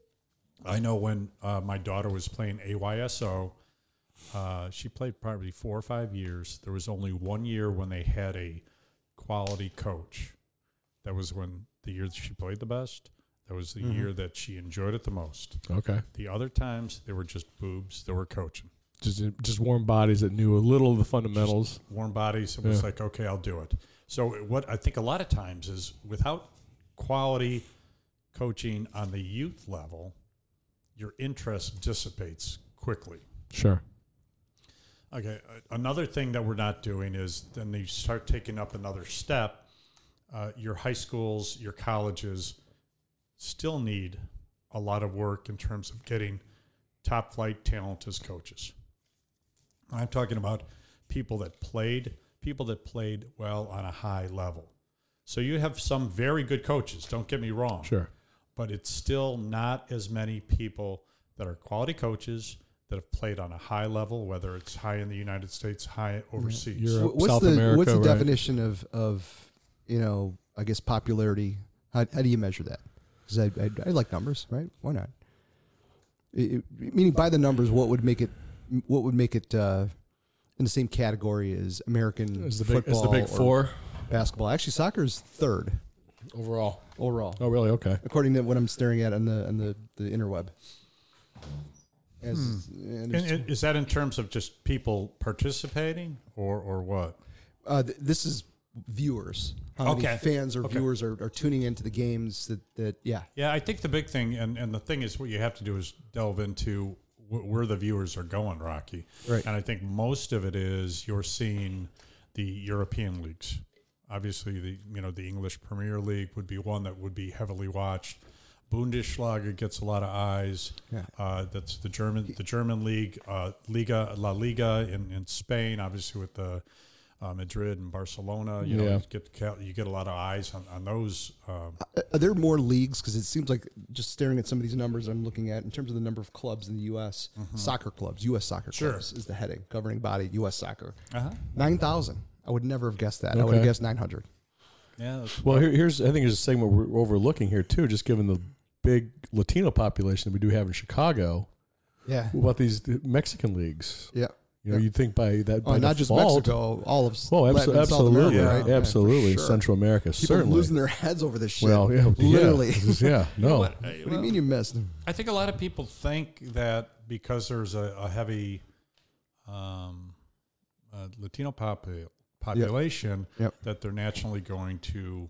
I know when uh, my daughter was playing A Y S O, uh, she played probably four or five years. There was only one year when they had a quality coach. That was when the year that she played the best. That was the Mhm. year that she enjoyed it the most. Okay. The other times, they were just boobs that were coaching. Just just warm bodies that knew a little of the fundamentals. Warm bodies. It was Yeah. like, okay, I'll do it. So what I think a lot of times is without quality coaching on the youth level, your interest dissipates quickly. Sure. Okay, uh, another thing that we're not doing is then you start taking up another step. Uh, your high schools, your colleges still need a lot of work in terms of getting top flight talent as coaches. I'm talking about people that played, people that played well on a high level. So you have some very good coaches, don't get me wrong. Sure. But it's still not as many people that are quality coaches that have played on a high level, whether it's high in the United States, high overseas. Europe. Wh- What's South the America, what's the right? definition of of you know I guess popularity? How how do you measure that? Because I, I I like numbers, right? Why not? It, it- meaning by the numbers, what would make it what would make it uh, in the same category as American Is the big football is the big or four basketball? Actually, soccer is third overall. overall, Oh, really? Okay. according to what I'm staring at on the on the, the interweb. As, and And, it's- and is that in terms of just people participating or, or what? Uh, th- this is viewers. How Okay. many fans or Okay. viewers are, are tuning into the games that, that yeah. Yeah, I think the big thing, and, and the thing is what you have to do is delve into wh- where the viewers are going, Rocky. Right. And I think most of it is you're seeing the European leagues. Obviously, the you know the English Premier League would be one that would be heavily watched. Bundesliga gets a lot of eyes. Yeah. Uh, that's the German the German league, uh, Liga La Liga in, in Spain. Obviously, with the uh, Madrid and Barcelona, you know, Yeah. you get you get a lot of eyes on on those. Um, Are there more leagues? Because it seems like just staring at some of these numbers I'm looking at in terms of the number of clubs in the U S, soccer clubs, U S soccer Sure. clubs is the heading, governing body, U S soccer. uh-huh. nine thousand. I would never have guessed that. I would have Okay. guessed nine hundred. Yeah. that's- Well, here, here's I think there's a segment we're overlooking here too, just given the big Latino population that we do have in Chicago. Yeah. What about these Mexican leagues? Yeah. You know, Yeah. you'd think by that Oh, by not just default, Mexico, all of Oh, Latin abso- and South absolutely, America, Yeah. right? Yeah, for absolutely, sure. Central America, People certainly. losing their heads over this shit. well, yeah, Literally. yeah, yeah, no, What, uh, What do you well, mean you missed? I think a lot of people think that because there's a, a heavy um, uh, Latino popu- population, Yep. that they're naturally going to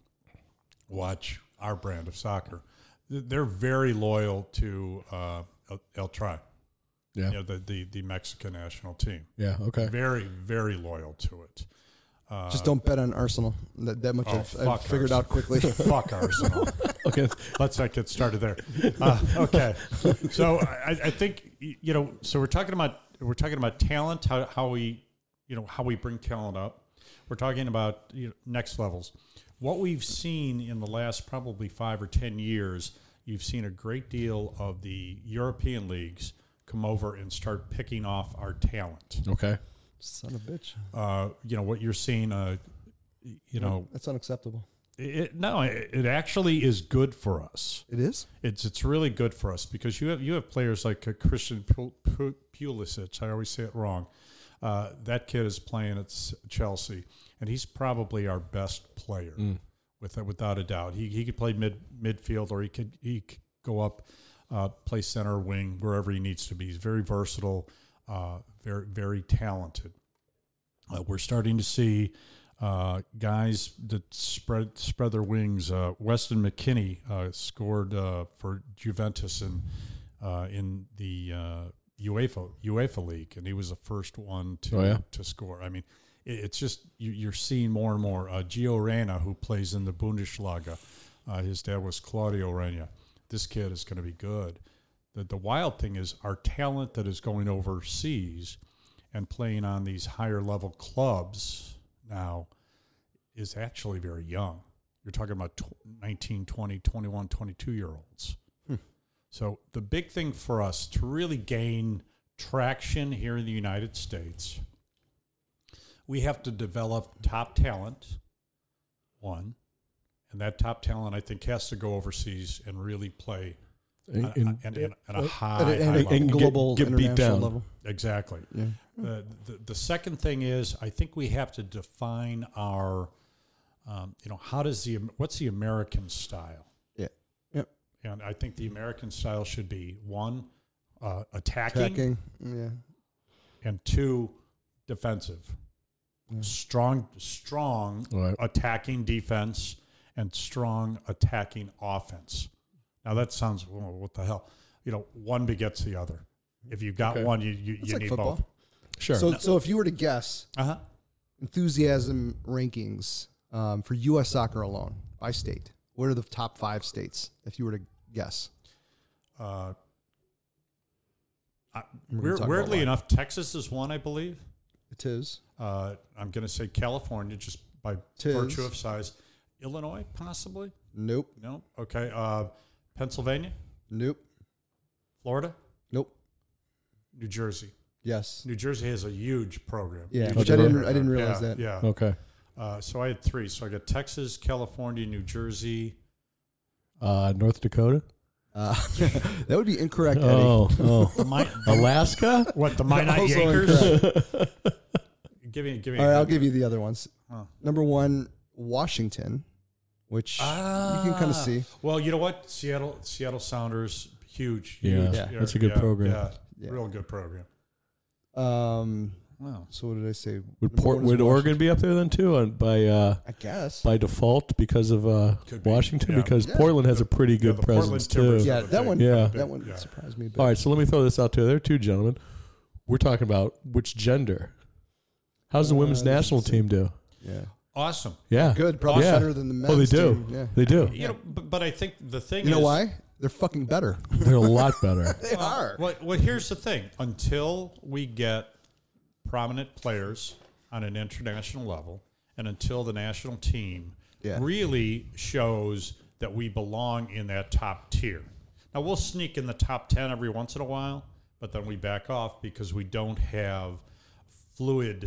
watch our brand of soccer. Th- They're very loyal to uh, El, El Tri, yeah, you know, the, the the Mexican national team. yeah, okay. Very very loyal to it. Uh, Just don't bet on Arsenal. That, that much Oh, I've, I've fuck figured out quickly. fuck Arsenal. Okay, Let's not get started there. Uh, okay, so I, I think y- you know. So we're talking about we're talking about talent, how, how we, you know, how we bring talent up. We're talking about, you know, next levels. What we've seen in the last probably five or ten years, you've seen a great deal of the European leagues come over and start picking off our talent. okay. Son of a bitch. Uh, you know what you're seeing. Uh, you know, That's unacceptable. it, no, it, it actually is good for us. It is? It's it's really good for us because you have you have players like uh, Christian Pul- Pul- Pulisic. I always say it wrong. Uh, that kid is playing at S- Chelsea, and he's probably our best player, Mm. with without a doubt. He he could play mid midfield, or he could he could go up, uh, play center, wing, wherever he needs to be. He's very versatile, uh, very very talented. Uh, we're starting to see uh, guys that spread spread their wings. Uh, Weston McKennie uh, scored uh, for Juventus in uh, in the uh, UEFA UEFA League, and he was the first one to Oh, yeah? to score. I mean, it, it's just you, you're seeing more and more. Uh, Gio Reyna, who plays in the Bundesliga, uh, his dad was Claudio Reyna. This kid is going to be good. The the wild thing is our talent that is going overseas and playing on these higher level clubs now is actually very young. You're talking about tw- nineteen, twenty, twenty-one, twenty-two year olds. Hmm. So the big thing for us to really gain traction here in the United States, we have to develop top talent, one, and that top talent I think has to go overseas and really play In- on, in- on- and, and, and a high, At a, high at a- level. and get- global, get beat international down. level. Exactly. Yeah. Uh, the, the second thing is, I think we have to define our, um, you know, how does the what's the American style? Yeah. Yep. And I think the American style should be one, uh, attacking, Tracking. Yeah. and two, defensive. Yeah. Strong, strong All right. attacking defense and strong attacking offense. Now that sounds, well, what the hell? You know, one begets the other. If you've got Okay. one, you you, It's you like need football. both. Sure. So, so if you were to guess Uh huh. enthusiasm rankings um, for U S soccer alone by state, what are the top five states? If you were to guess, Uh, I, We're gonna weir- talk about weirdly why. enough, Texas is one, I believe. it is. Uh, I'm going to say California, just by Tis. virtue of size. Illinois, possibly. Nope. No. Okay. Uh, Pennsylvania, Nope. Florida, Nope. New Jersey. Yes. New Jersey has a huge program. Yeah, Huge which I didn't- program. I didn't realize Yeah, that. Yeah. okay. Uh, so I had three. So I got Texas, California, New Jersey. Uh, North Dakota. Uh, that would be incorrect, Eddie. Oh, oh. The Mi- Alaska. what the Minot Also Yankers? incorrect. Give me, give me. All right, I'll give you the other ones. Oh. Number one, Washington, which you can kind of Ah. see. Well, you know what? Seattle, Seattle Sounders, huge. Yeah, huge. Yeah. that's a good yeah, program. Yeah, Yeah. real good program. Um, Wow. so what did I say? Would Number Port, one is would Oregon be up there then too? On, by uh, I guess. by default because of uh, Could be, Washington, yeah. because Yeah. Portland has a pretty Yeah, good the Portland presence Timbers too. Yeah, have a that big- one- Yeah. that one yeah. surprised me. But All right, so let me throw this out to there too, gentlemen. We're talking about which gender. How's the Uh, women's national team do? yeah, Awesome. Yeah, good. Probably Yeah. better than the men's Oh, they do. team. Yeah. They do. You know, but, but I think the thing You know is, why? They're fucking better. They're a lot better. They are. Well, well, here's the thing. Until we get prominent players on an international level, and until the national team Yeah. really shows that we belong in that top tier. Now, we'll sneak in the top ten every once in a while, but then we back off because we don't have fluid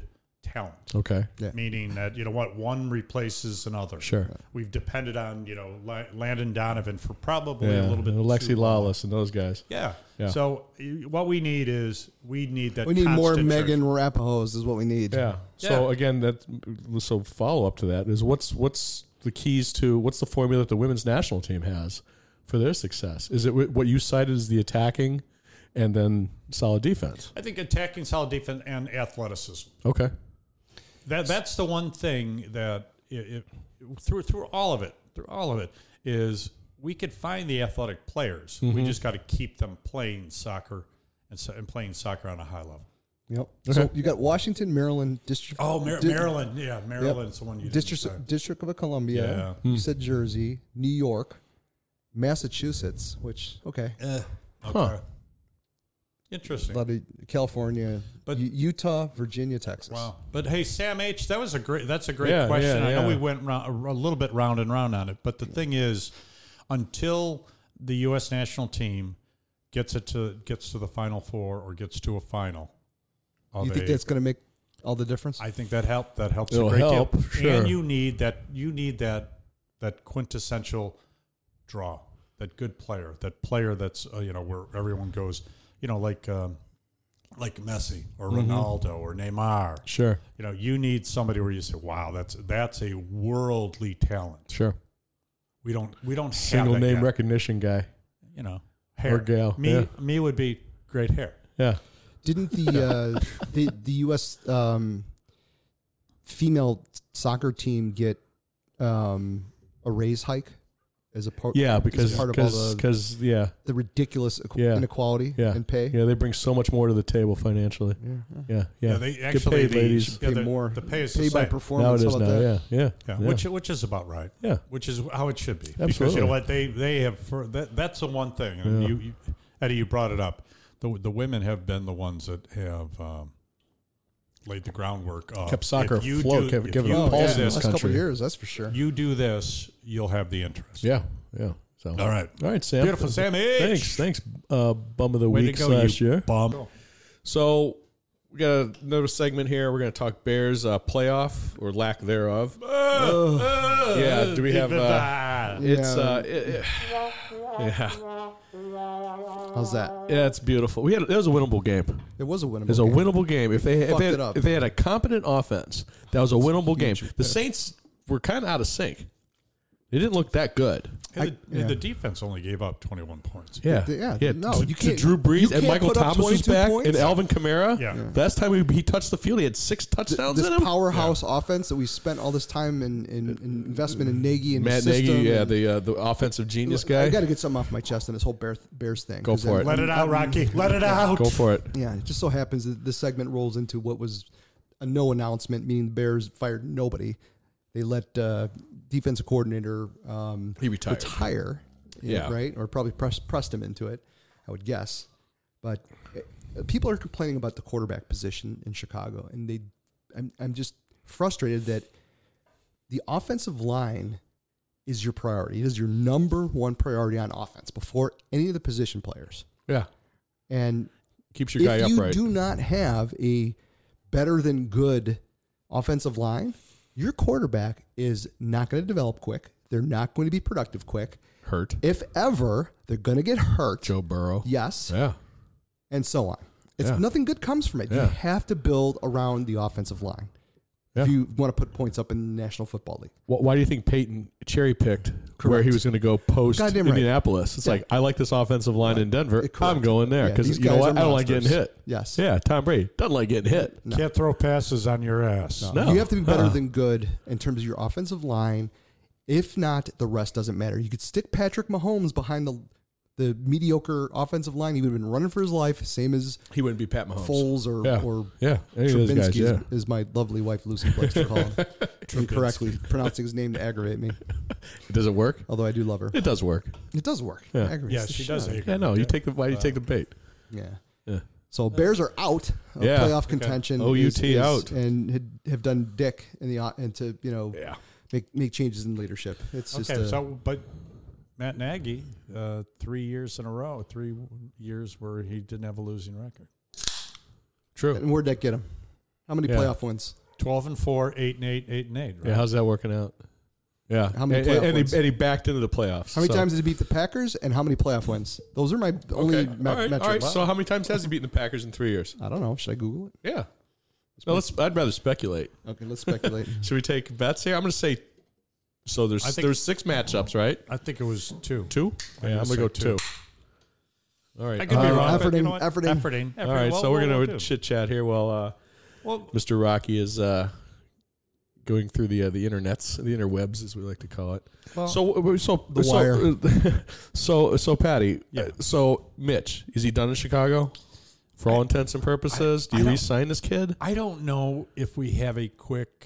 talent. Okay. Yeah. Meaning that, you know what, one replaces another. Sure. We've depended on, you know, La- Landon Donovan for probably Yeah. a little bit Alexi too long. Lawless and those guys. Yeah. Yeah. So y- what we need is we need that. We need more constant Megan church. Rapaport is what we need. Yeah. So Yeah. again, that so follow up to that is what's what's the keys to what's the formula that the women's national team has for their success? Is it wh- what you cited as the attacking and then solid defense? I think attacking, solid defense, and athleticism. Okay. That that's the one thing that it, it, through through all of it, through all of it, is we could find the athletic players. We Mhm. just got to keep them playing soccer and, so, and playing soccer on a high level. Yep. So you got Washington, Maryland, District. Oh, Mar- Di- Maryland, yeah, Maryland's the one you didn't say. District District of Columbia. Yeah. You Hmm. said Jersey, New York, Massachusetts, which okay, Eh, okay. Huh. a Interesting. lot of California, But- U- Utah, Virginia, Texas. Wow. But hey, Sam H, that was a great. That's a great Yeah, question. yeah, I know yeah. we went round, a little bit round and round on it, but the thing is, until the U S national team gets it to gets to the Final Four or gets to a final, of You think a- that's going to make all the difference? I think that help that helps It'll a great help, deal. sure. And you need that. You need that that quintessential draw. That good player. That player that's uh, you know where everyone goes. You know, like um, like Messi or Mhm. Ronaldo or Neymar. Sure. You know, you need somebody where you say, "Wow, that's that's a worldly talent." Sure. We don't we don't Single have that name yet. recognition guy You know, or hair. gal. Me Yeah. me would be great hair. Yeah. Didn't the uh, the the U S um, female soccer team get um, a raise hike as a part? Yeah, as a because part of all because the, because yeah the ridiculous equ- Yeah. inequality Yeah. in pay. yeah they bring so much more to the table financially. Yeah, yeah. Yeah. Yeah. they Good actually paid the, ladies. yeah, Pay the, more. The pay is Pay the by same. performance. Now it is how now. about that? Yeah. Yeah. Yeah, Yeah. which which is about right. Yeah. Which is how it should be. Because Absolutely. you know what they they have for that that's the one thing. And Yeah. you, you Eddie, you brought it up. The the women have been the ones that have um, laid the groundwork. Of, Kept soccer if you afloat, do- kept if giving you it a Oh, do pulse yeah. in this Last couple country. of years, that's for sure. You do this, you'll have the interest. Yeah. Yeah. So All right. All right, Sam. Beautiful, Sam H. Thanks. Thanks. Uh, bum of the Way to week go, slash you year. bum. So we got another segment here. We're going to talk Bears uh, playoff or lack thereof. Yeah, do we have, uh, It's Yeah. uh, it- it- yeah, How's that? yeah, it's beautiful. We had it was a winnable game. It was a winnable. It was a game. winnable game. If they if Fucked they, had, it up. if they had a competent offense, that was a winnable game. huge. The Saints were kind of out of sync. They didn't look that good. And the, I- and yeah. the defense only gave up twenty-one points. Yeah, Yeah, yeah. no, to, you to can't- Drew you Brees and can't Michael put up Thomas was twenty-two back points. and Alvin Kamara. Yeah. Yeah. Last time he, he touched the field, he had six touchdowns This in him. powerhouse offense that we spent all this time in, in, in investment in Nagy and Matt his system. Nagy, yeah, and- the uh, the offensive genius I guy. got to get something off my chest on this whole Bears, Bears thing. Go 'cause for I'm- it. Let it out, I'm- Rocky. Let it out. Go for it. Yeah, it just so happens that this segment rolls into what was a no announcement, meaning the Bears fired nobody. They let uh, defensive coordinator um, He retired. retire, Yeah. right? Or probably press, pressed him into it, I would guess. But uh, people are complaining about the quarterback position in Chicago, and they, I'm, I'm just frustrated that the offensive line is your priority. It is your number one priority on offense before any of the position players. Yeah, And keeps your guy if you upright. do not have a better than good offensive line, your quarterback is not going to develop quick. They're not going to be productive quick. Hurt. If ever, they're going to get hurt. Joe Burrow. Yes, Yeah. and so on. It's Yeah. nothing good comes from it. Yeah. You have to build around the offensive line Yeah. if you want to put points up in the National Football League. Wh- Why do you think Peyton cherry picked where Correct. he was going to go post Goddamn right. Indianapolis? It's Yeah. like I like this offensive line in Denver. Correct. I'm going there Yeah, because these you know guys what? are I don't like getting monsters. hit. Yes. Yeah, Tom Brady doesn't like getting hit. No. Can't throw passes on your ass. No. You have to be better Uh-uh. than good in terms of your offensive line. If not, the rest doesn't matter. You could stick Patrick Mahomes behind the the mediocre offensive line. He would have been running for his life, same as He wouldn't be Pat Mahomes. Foles or Yeah. or Yeah, any of those Trubinsky guys. is, Yeah, is my lovely wife Lucy likes to call him incorrectly, pronouncing his name to aggravate me. does it work? Although I do love her. It does work. It does work. Yeah. Aggravates Yeah, the she shit does. out of me. Yeah, no, you take the why do you take the bait? Yeah. Yeah. So Bears are out of Yeah. playoff Okay. contention. O U is- T is- out. and had, have done dick in the o- and to you know Yeah. make make changes in leadership. It's just Okay, a, so but Matt Nagy, uh, three years in a row, three years where he didn't have a losing record. True. and where'd that get him? How many Yeah. playoff wins? twelve and four, eight and eight, eight and eight. Right? Yeah, how's that working out? Yeah. How many and, playoff and, wins? he, and he backed into the playoffs. How many so. times did he beat the Packers, and how many playoff wins? Those are my only Okay. me- all right. metrics. All right. So how many times has he beaten the Packers in three years? I don't know. Should I Google it? Yeah. No, let's. I'd rather speculate. Okay, let's speculate. Should we take bets here? I'm going to say. So there's I think- there's six matchups, right? I think it was two. Two. I'm Yeah, I'm gonna gonna go say two. two. All right. I could be Uh, wrong. but efforting, you know what? efforting. Efforting. All right. Well, so we're well, gonna well, chit chat here while uh, well, Mister Rocky is uh, going through the uh, the internets, the interwebs, as we like to call it. well, So so The so, wire. so so Patty. Yeah. uh, So Mitch, is he done in Chicago? For all intents and purposes, do I you don't- re-sign this kid? I don't know if we have a quick.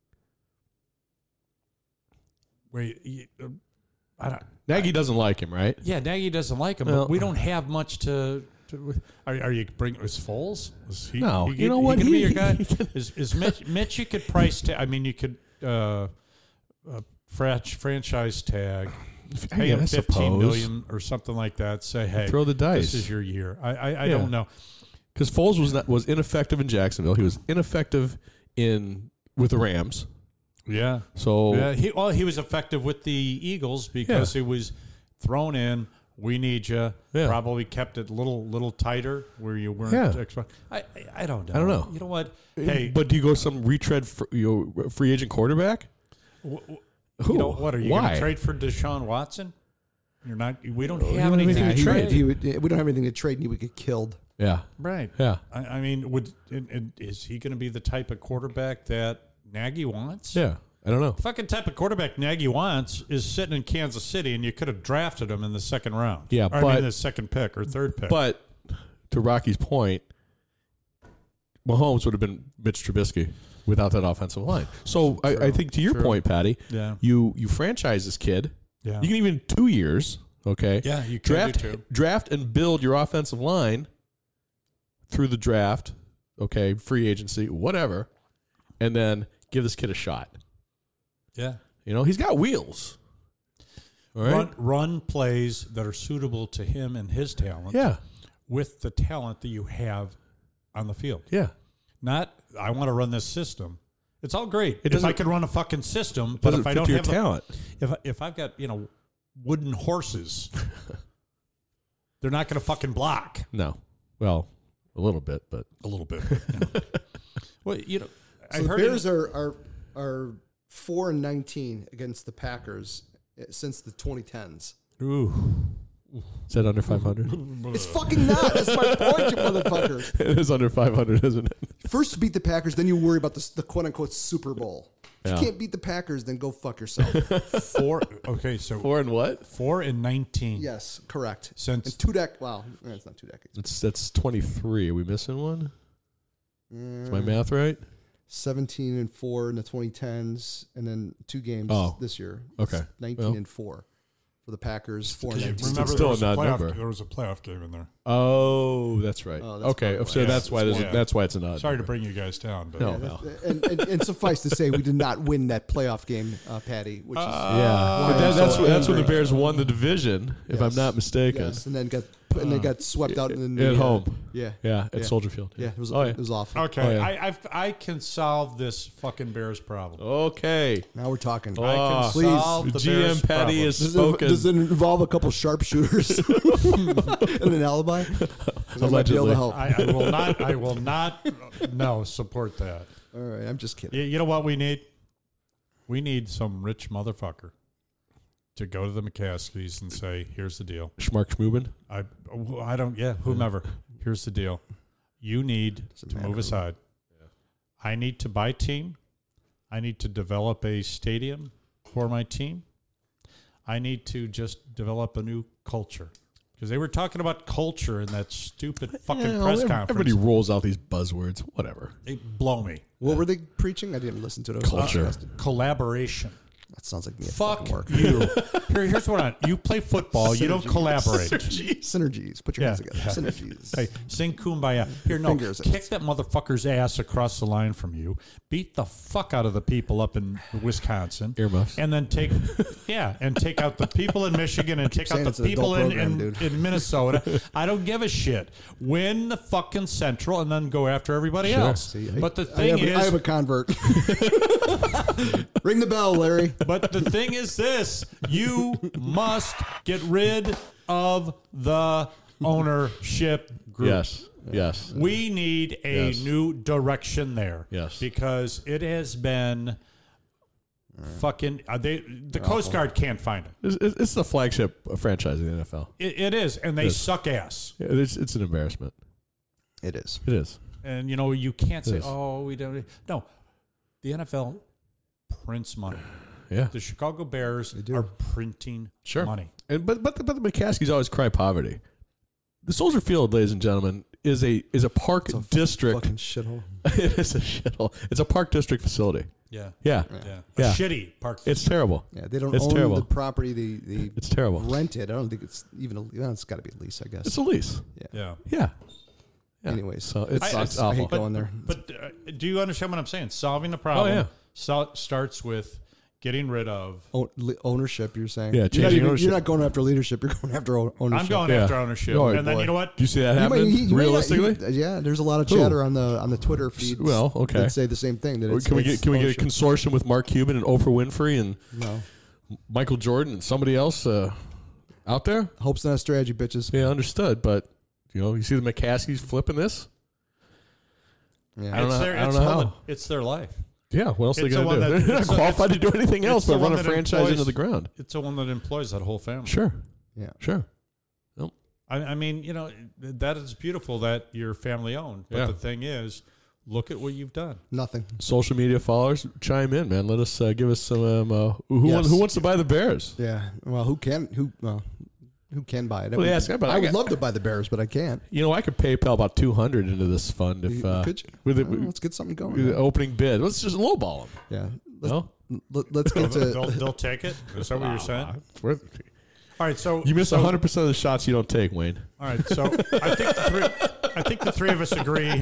Wait, y- uh, I don't. Nagy doesn't like him, right? Yeah, Nagy doesn't like him, Well- but we don't have much to. to are, are you bring is Foles? Is he, No, he, you know he what? Gonna be He- your guy? he can- is is Mitch? Mitch, you could price tag. I mean, you could uh, uh, franch, franchise tag, pay Yeah, him I fifteen suppose. million or something like that. Say, hey, Throw the dice. this is your year. I I, I Yeah. don't know. Because Foles was not, was ineffective in Jacksonville. He was ineffective in with the Rams. Yeah. So Yeah, he well, he was effective with the Eagles because he was thrown in. We need you. Yeah. Probably kept it a little little tighter where you weren't. Yeah. Expect. I, I I don't know. I don't know. You know what? Hey, but do you go some retread fr- you know, free agent quarterback? w- w- Who? you know what? Are you going Why? to trade for Deshaun Watson? You're not. We don't You have don't have anything anything to to trade. He would, we don't have anything to trade, and he would get killed. Yeah, Right. yeah, I, I mean, would and, and is he going to be the type of quarterback that Nagy wants? yeah. I don't know. The fucking type of quarterback Nagy wants is sitting in Kansas City, and you could have drafted him in the second round. Yeah, or, I but- mean the second pick or third pick. But to Rocky's point, Mahomes would have been Mitch Trubisky without that offensive line. So I, I think to your True. point, Patty, yeah, you you franchise this kid. yeah, You can even two years. Okay. yeah. You could draft do too. draft and build your offensive line through the draft, okay, free agency, whatever, and then give this kid a shot. Yeah, You know, he's got wheels. All right. run run plays that are suitable to him and his talent. Yeah. with the talent that you have on the field. Yeah. Not I want to run this system. It's all great. It if I doesn't- could run a fucking system, but Doesn't if I fit don't to your have the- talent. if I- if I've got you know wooden horses, they're not going to fucking block. No. Well, a little bit, but A little bit. You know. Well, you know, I So the heard Bears it, are, are are four and nineteen against the Packers eh, since the twenty tens. Ooh. is that under five hundred? It's fucking not. That's my point, you motherfuckers. It is under five hundred, isn't it? First beat the Packers, then you worry about the, the quote unquote Super Bowl. If Yeah. you can't beat the Packers, then go fuck yourself. Four. Okay, so four, Four and what? four and nineteen. Yes, correct. Since And two dec. Wow, that's not two decades. It's that's twenty-three. Are we missing one? Is my Mm, math right? Seventeen and four in the twenty tens, and then two games Oh, this year. okay. It's Nineteen Well. and four for the Packers. Four and Because you nineteen. remember still there was, a a odd playoff, number. there was a playoff game in there. Oh, that's right. Oh, that's okay, probably so why. that's why Yeah, there's that's that's, why. why it's an odd. Sorry to number. bring you guys down, but No. Yeah, that's- and, and, and suffice to say, we did not win that playoff game, uh, Patty. Which is Yeah, why but that, I'm that's so when- that's when the angry. Bears won the division, if I'm Yes. not mistaken, yes, and then got and then got swept out in the at uh, home. Yeah, Yeah, at Yeah. Soldier Field. yeah, it was Oh, yeah. it was awful. okay, Oh, yeah. I I've, I can solve this fucking Bears problem. Okay. Now we're talking. I can Oh, please. solve the G M Bears Patty problem. is Does it, spoken. does it involve a couple sharpshooters and an alibi? 'Cause I might be able Allegedly. to help. I, I will not. I will not. No, support that. All right, I'm just kidding. You, you know what we need? We need some rich motherfucker to go to the McCaskies and say, "Here's the deal." Schmark Schmooben. I, I don't. Yeah, whomever. Here's the deal. You need Doesn't to matter move who. aside. I need to buy team. I need to develop a stadium for my team. I need to just develop a new culture. Because they were talking about culture in that stupid fucking Yeah, press every- conference. Everybody rolls out these buzzwords. Whatever. They blow me. What were they preaching? I didn't listen to those. Culture. Uh, Collaboration. That sounds like me. At Fuck fucking work. you. Here, here's what I. You play football. You don't Synergies. collaborate. Synergies. Put your Yeah. hands together. Synergies. Hey, sing Kumbaya. Here, no. Fingers. Kick that motherfucker's ass across the line from you. Beat the fuck out of the people up in Wisconsin. Earmuffs. And then take, yeah, and take out the people in Michigan and take out saying the it's an people adult in, program, in, dude. in Minnesota. I don't give a shit. Win the fucking Central and then go after everybody Sure. else. See, I- but the I thing have, a, is, I have a convert. Ring the bell, Larry. But the thing is this, you must get rid of the ownership group. Yes. Yes. We need a Yes. new direction there. Yes. Because it has been fucking, uh, they, the Coast Guard can't find it. It's, it's it's the flagship franchise in the N F L. It, it is, and they Yes. suck ass. Yeah, It's it's an embarrassment. It is. It is. And, you know, you can't say, Yes. oh, we don't. No. The N F L prints money. Yeah. The Chicago Bears do. are printing Sure. money. And but but the, but the McCaskies always cry poverty. The Soldier Field, ladies and gentlemen, is a is a park It's a district. Fucking shithole. It is a shithole. It's a park district facility. Yeah. Yeah. Yeah. Yeah. A shitty park. It's terrible. Yeah, they don't It's own terrible. the property. They they It's terrible. rent it. I don't think it's even. A, well, it's got to be a lease, I guess. It's a lease. Yeah. Yeah. Yeah. Anyways, So it's, I- it's I hate awful. going there. But uh, do you understand what I'm saying? Solving the problem Oh, yeah. so- starts with getting rid of. O- li- ownership, you're saying? Yeah, you're not, changing even- ownership. you're not going after leadership. You're going after o- ownership. I'm going Yeah. after ownership, Oh, and then boy. you know what? Do you see that You might- happening? he- he may not- realistically? he- yeah, there's a lot of Who? chatter on the on the Twitter feeds. Well, okay. that say the same thing. That it's, can we it's get can we get a ownership. consortium with Mark Cuban and Oprah Winfrey and No, Michael Jordan and somebody else uh, out there? hope's not a strategy, bitches. Yeah, understood. But you know, you see the McCaskies flipping this. Yeah. I don't it's know- their, I don't it's know all how. that- It's their life. Yeah, what else are they It's the going to one do? that- They're not it's the- qualified to do anything else it's but the run a one that franchise employs- into the ground. It's the one that employs that whole family. Sure, Yeah. sure. I, I mean, you know, that is beautiful that you're family owned. But Yeah. the thing is, look at what you've done. Nothing. Social media followers, chime in, man. Let us uh, give us some. Um, uh, who, Yes. wants, who wants to buy the Bears? Yeah. Well, who can who well, who can buy it? Well, yes, but I I would got- love to buy the Bears, but I can't. You know, I could PayPal about two hundred into this fund if You- uh, could you? with Well, the let's get something going. with the man. opening bid. Let's just lowball them. Yeah. Let's, No, let, let's get they'll, to. they'll take it. Is that what you're saying? It's worth- All right. So you miss so, one hundred percent of the shots you don't take, Wayne. All right. So I think the three, I think the three of us agree.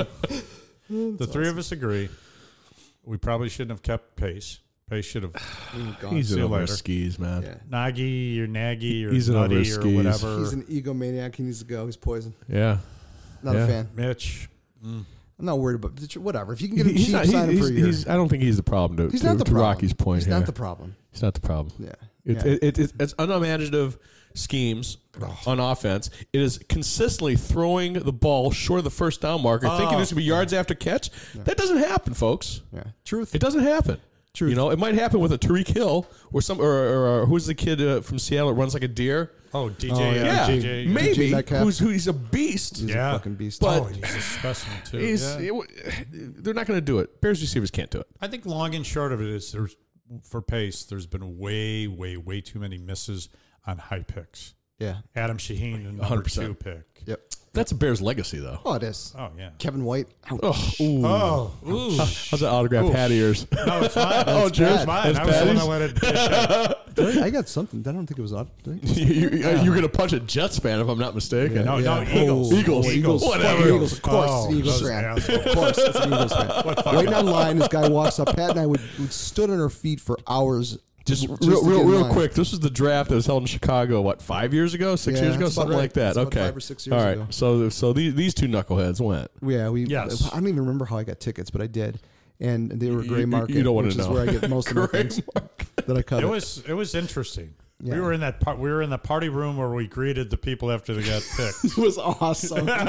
The three of us agree. We probably shouldn't have kept Pace. Pace should have He's See in you over later. his skis, man. Yeah. Nagy or Nagy or He's in over Nutty his or skis. whatever. He's an egomaniac. He needs to go. He's poison. Yeah. Not Yeah. a fan. Mitch. Mm. I'm not worried about whatever. If you can get him He's cheap, not, sign him he's, for a year. he's, I don't think he's the problem. To, He's to, not the to problem. Rocky's point He's here. not the problem. He's not the problem. Yeah. It, yeah. it, it, it, it's unimaginative schemes on offense. It is consistently throwing the ball short of the first down marker, thinking Oh. there's going to be yards after catch. That doesn't happen, folks. yeah. Truth. It doesn't happen. Truth. You know, it might happen with a Tariq Hill or some, or, or, or who's the kid uh, from Seattle that runs like a deer? Oh, D J. Oh, yeah. Yeah, D J. maybe. D J Metcalf. Who's who? He's a beast. He's Yeah. a fucking beast. But- Oh, he's a specimen too. He's, Yeah. it- they're not going to do it. Bears receivers can't do it. I think long and short of it is there's for Pace. There's been way, way, way too many misses on high picks. yeah. Adam Shaheen, the number one hundred percent. two pick. Yep. That's a Bears legacy, though. Oh, it is. Oh yeah. Kevin White. Ouch. Oh, ooh. Oh, ooh. How's that autograph hat of yours? No, it's mine. Oh, it's Jared, mine. that's I was the one Patty's? that let it dish out. I got something. I don't think it was up. you, you, you're going to punch a Jets fan, if I'm not mistaken. No, no, Yeah. Eagles. Oh, Eagles. Eagles. Whatever. Fuck Eagles. Of course. Oh, it's an Eagles those fan. assholes. Of course. It's an Eagles fan. Waiting online, this guy walks up. Pat and I would, would stood on our feet for hours. Just, to real, get real, in real line. quick. This was the draft that was held in Chicago. What, five years ago, six Yeah, years ago, that's about something right. like that. That's about Okay, five or six years all right. ago. So, so these these two knuckleheads went. Yeah, we. Yes. I don't even remember how I got tickets, but I did, and they were You- gray you- market. you don't wanna which know. is where I get most of my Gray things that I cut. It was it was interesting. Yeah. We were in that par- we were in the party room where we greeted the people after they got picked. It was awesome. they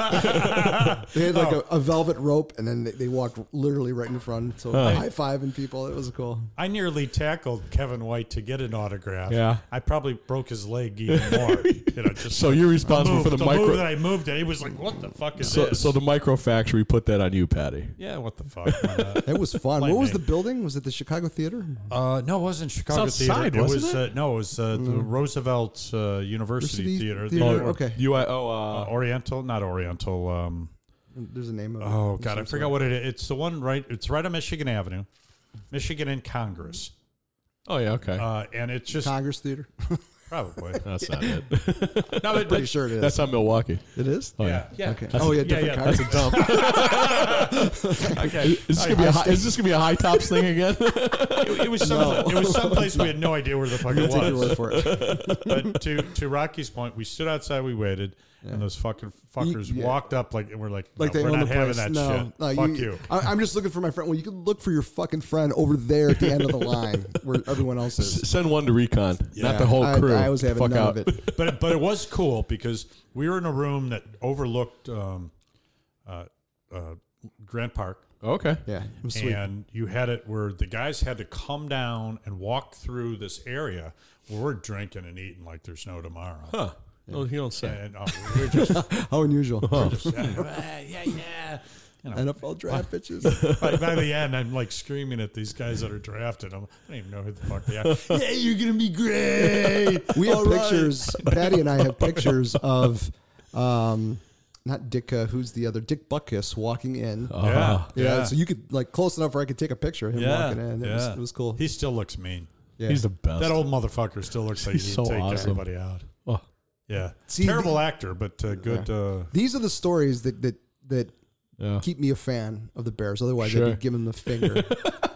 had like a, a velvet rope, and then they, they walked literally right in front. So high fiving people. It was cool. I nearly tackled Kevin White to get an autograph. Yeah. I probably broke his leg even more. You know, just So you're responsible move, for the, the micro. move that I moved it. He was like, "What the fuck is so, this?" so the micro factory put that on you, Patty. yeah, what the fuck? Why not? It was fun. Blame What was me. the building? Was it the Chicago Theater? Uh, no, it wasn't Chicago It's Theater. outside, it wasn't was it? Uh, no, it was uh, the Roosevelt uh, University University Theater. Theater? The- Okay. U I O. uh, Uh, Oriental, not Oriental. Um, There's a name of it. oh God, I Some forgot sort. what it is. It's the one right. It's right on Michigan Avenue, Michigan and Congress. Oh yeah, okay. uh, and it's just Congress Theater. probably. That's not it. No, but, Pretty but sure it is. That's not Milwaukee. It is. Oh yeah, yeah. yeah. Okay. That's oh a- yeah, yeah, different yeah, Congress. That's a dump. Okay. Is this gonna be a high, is this gonna be a high tops thing again? It, it was some. No. It was someplace we had no idea where the fuck it Take your was. word for it. But to to Rocky's point, we stood outside, we waited, and those fucking fuckers You- yeah. walked up like, and we're like, Like no, they we're own not the having place. that no, shit. no, Fuck you. I, I'm just looking for my friend. Well, you can look for your fucking friend over there at the end of the line where everyone else is. S- Send one to recon, Yeah. not the whole I, crew. I was having Fuck none out. of it. But but it was cool because we were in a room that overlooked um, uh, uh, Grant Park. Okay. Yeah, it was sweet. And you had it where the guys had to come down and walk through this area where we're drinking and eating like there's no tomorrow. Huh. No, you don't say. And uh, we're just, How unusual. just yeah, yeah, yeah. You know, N F L draft pitches. by, by the end, I'm like screaming at these guys that are drafted. I'm, I don't even know who the fuck they are. Yeah, you're gonna be great. We have All right. pictures. Patty and I have pictures of, um, not Dick. Uh, who's the other? Dick Butkus walking in. Uh, Yeah, yeah, so you could like close enough where I could take a picture of him yeah, walking in. It, yeah. was, it was cool. He still looks mean. Yeah. He's the best. That old motherfucker still looks like He's he'd so take awesome. everybody out. Oh. Yeah, See, terrible the- actor, but uh, good. Uh, These are the stories that that that Yeah. keep me a fan of the Bears. Otherwise, Sure. I'd be giving them the finger.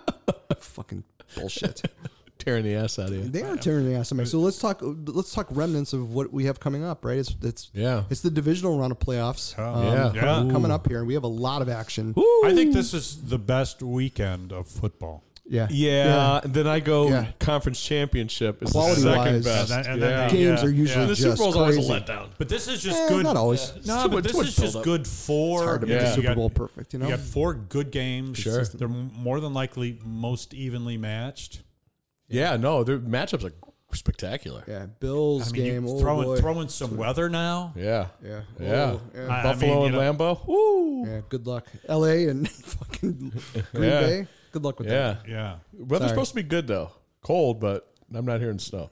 Fucking bullshit. Tearing the ass out of you. They are tearing the ass of me. So let's talk. Let's talk remnants of what we have coming up. Right? It's it's Yeah. it's the divisional round of playoffs. Oh, um, yeah. Yeah. coming, coming up here, and we have a lot of action. I think this is the best weekend of football. Yeah, Yeah, and then I go Yeah. conference championship. Is the Quality-wise, second best. and then- and yeah. then Games Yeah, are usually yeah. the just Super Bowl's always a crazy. letdown. But this is just Eh, good. Not always. No, Too but much- this too much is just buildup. good for. It's hard to because make Yeah. a you Super got- Bowl perfect. You know. You got four good games. Sure. They're m- more than likely most evenly matched. Yeah, no, their matchups are spectacular. Yeah, Bills I mean, game. you Oh throw, boy. in, throw in some weather now. Yeah. Yeah, Yeah. Oh, yeah. I- Buffalo mean, and you know- Lambeau. Woo. Yeah, good luck. L A and fucking Green Yeah. Bay. Good luck with Yeah. Yeah. Weather's Sorry. supposed to be good though. Cold, but I'm not hearing snow.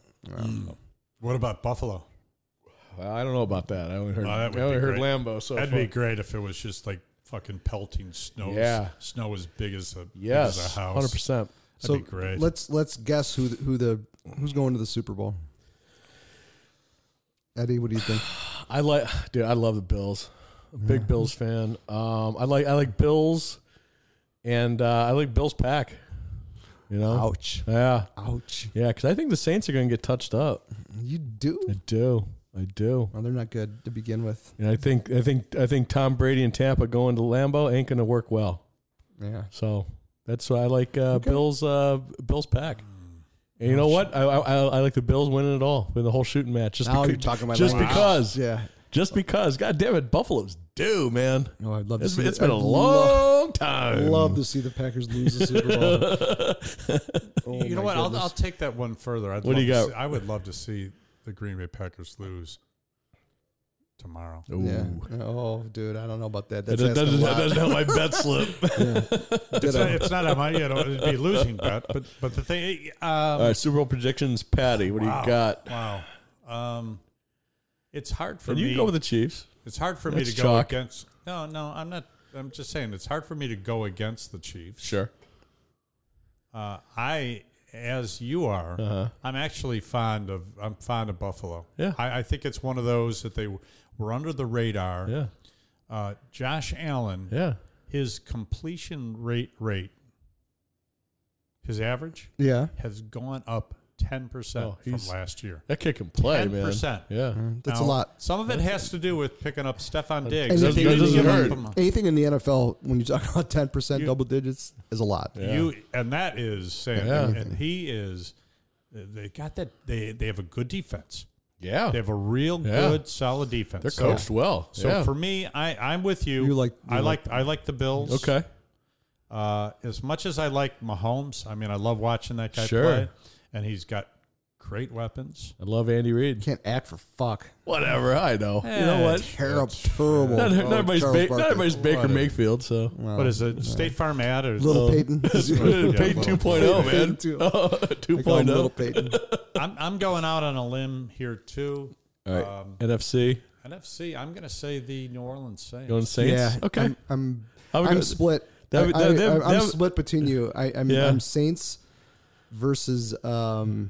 What about Buffalo? Well, I don't know about that. I only heard. Oh, that would I only be heard great. Lambeau. So That'd far. be great if it was just like fucking pelting snow. Yeah. Snow as big as a, big as Yes, a house. hundred percent. So That'd be great. let's let's guess who the, who the who's going to the Super Bowl. Eddie, what do you think? I like, dude. I love the Bills. A big Yeah. Bills fan. Um, I like I like Bills, and uh, I like Bills pack. You know. Ouch! Yeah. Ouch! Yeah, because I think the Saints are going to get touched up. You do? I do. I do. Well, they're not good to begin with. And I think I think I think Tom Brady and Tampa going to Lambeau ain't going to work well. Yeah. So that's why I like uh, Okay. Bills. Uh, Bills pack. And you know what? I, I I like the Bills winning it all, win the whole shooting match. Just Now because, you're talking my just language. because, Yeah. just because. God damn it, Buffalo's due, man. Oh, I'd love to It's, see. it's it. been a I'd long lo- time. Love to see the Packers lose the Super Bowl. Oh, you know my what? I'll, goodness. I'll take that one further. I'd What do love you to got? See, I would love to see the Green Bay Packers lose tomorrow. Ooh. Yeah. Oh, dude, I don't know about that. That That's doesn't, asking a that lot. doesn't help my bet slip. Yeah. It's not, it's not a my, you know, it'd be a losing bet, but but the thing, um, All right, Super Bowl predictions, Patty. What do wow, you got? Wow, um, it's hard for And me. you can go with the Chiefs. it's hard for me That's to go chalk. against. No, no, I'm not. I'm just saying it's hard for me to go against the Chiefs. Sure. Uh, I, as you are, Uh-huh. I'm actually fond of. I'm fond of Buffalo. Yeah. I, I think it's one of those that they were under the radar. Yeah. Uh, Josh Allen, Yeah. his completion rate rate, his average Yeah. has gone up ten percent Oh, from he's- last year. That kid can play, ten man. percent. Yeah. That's Now, a lot. Some of it has to do with picking up Stephon And Diggs. doesn't- You it doesn't give hurt. him- Anything in the N F L, when you talk about ten percent You- double digits, is a lot. Yeah. You and that is saying, Yeah. and, and he is. They got that. They they have a good defense. Yeah. They have a real Yeah. good, solid defense. They're So- coached well. So yeah. for me, I I'm with you. You like- I you like, like- I like the Bills. okay. Uh, as much as I like Mahomes, I mean, I love watching that guy Sure. play, and he's got great weapons. I love Andy Reid. Can't act for fuck. Whatever. I know. Eh, you know what? Terrible, terrible. Not, Oh, not everybody's, Charles ba- Barkley. not everybody's Baker Whatever. Mayfield, so. Well, What is it? State Farm ad or Little Oh. Peyton. Yeah, Peyton little- two point oh, man. Peyton two. two I call him point Little oh. Peyton. I'm I'm going out on a limb here too. All right. Um, N F C. N F C. I'm going to say the New Orleans Saints. Going Saints? Yeah. Okay. I'm I'm, How we I'm go- split. That- I, that- I, that- I'm that- split between you. I, I'm, Yeah. I'm Saints. versus um,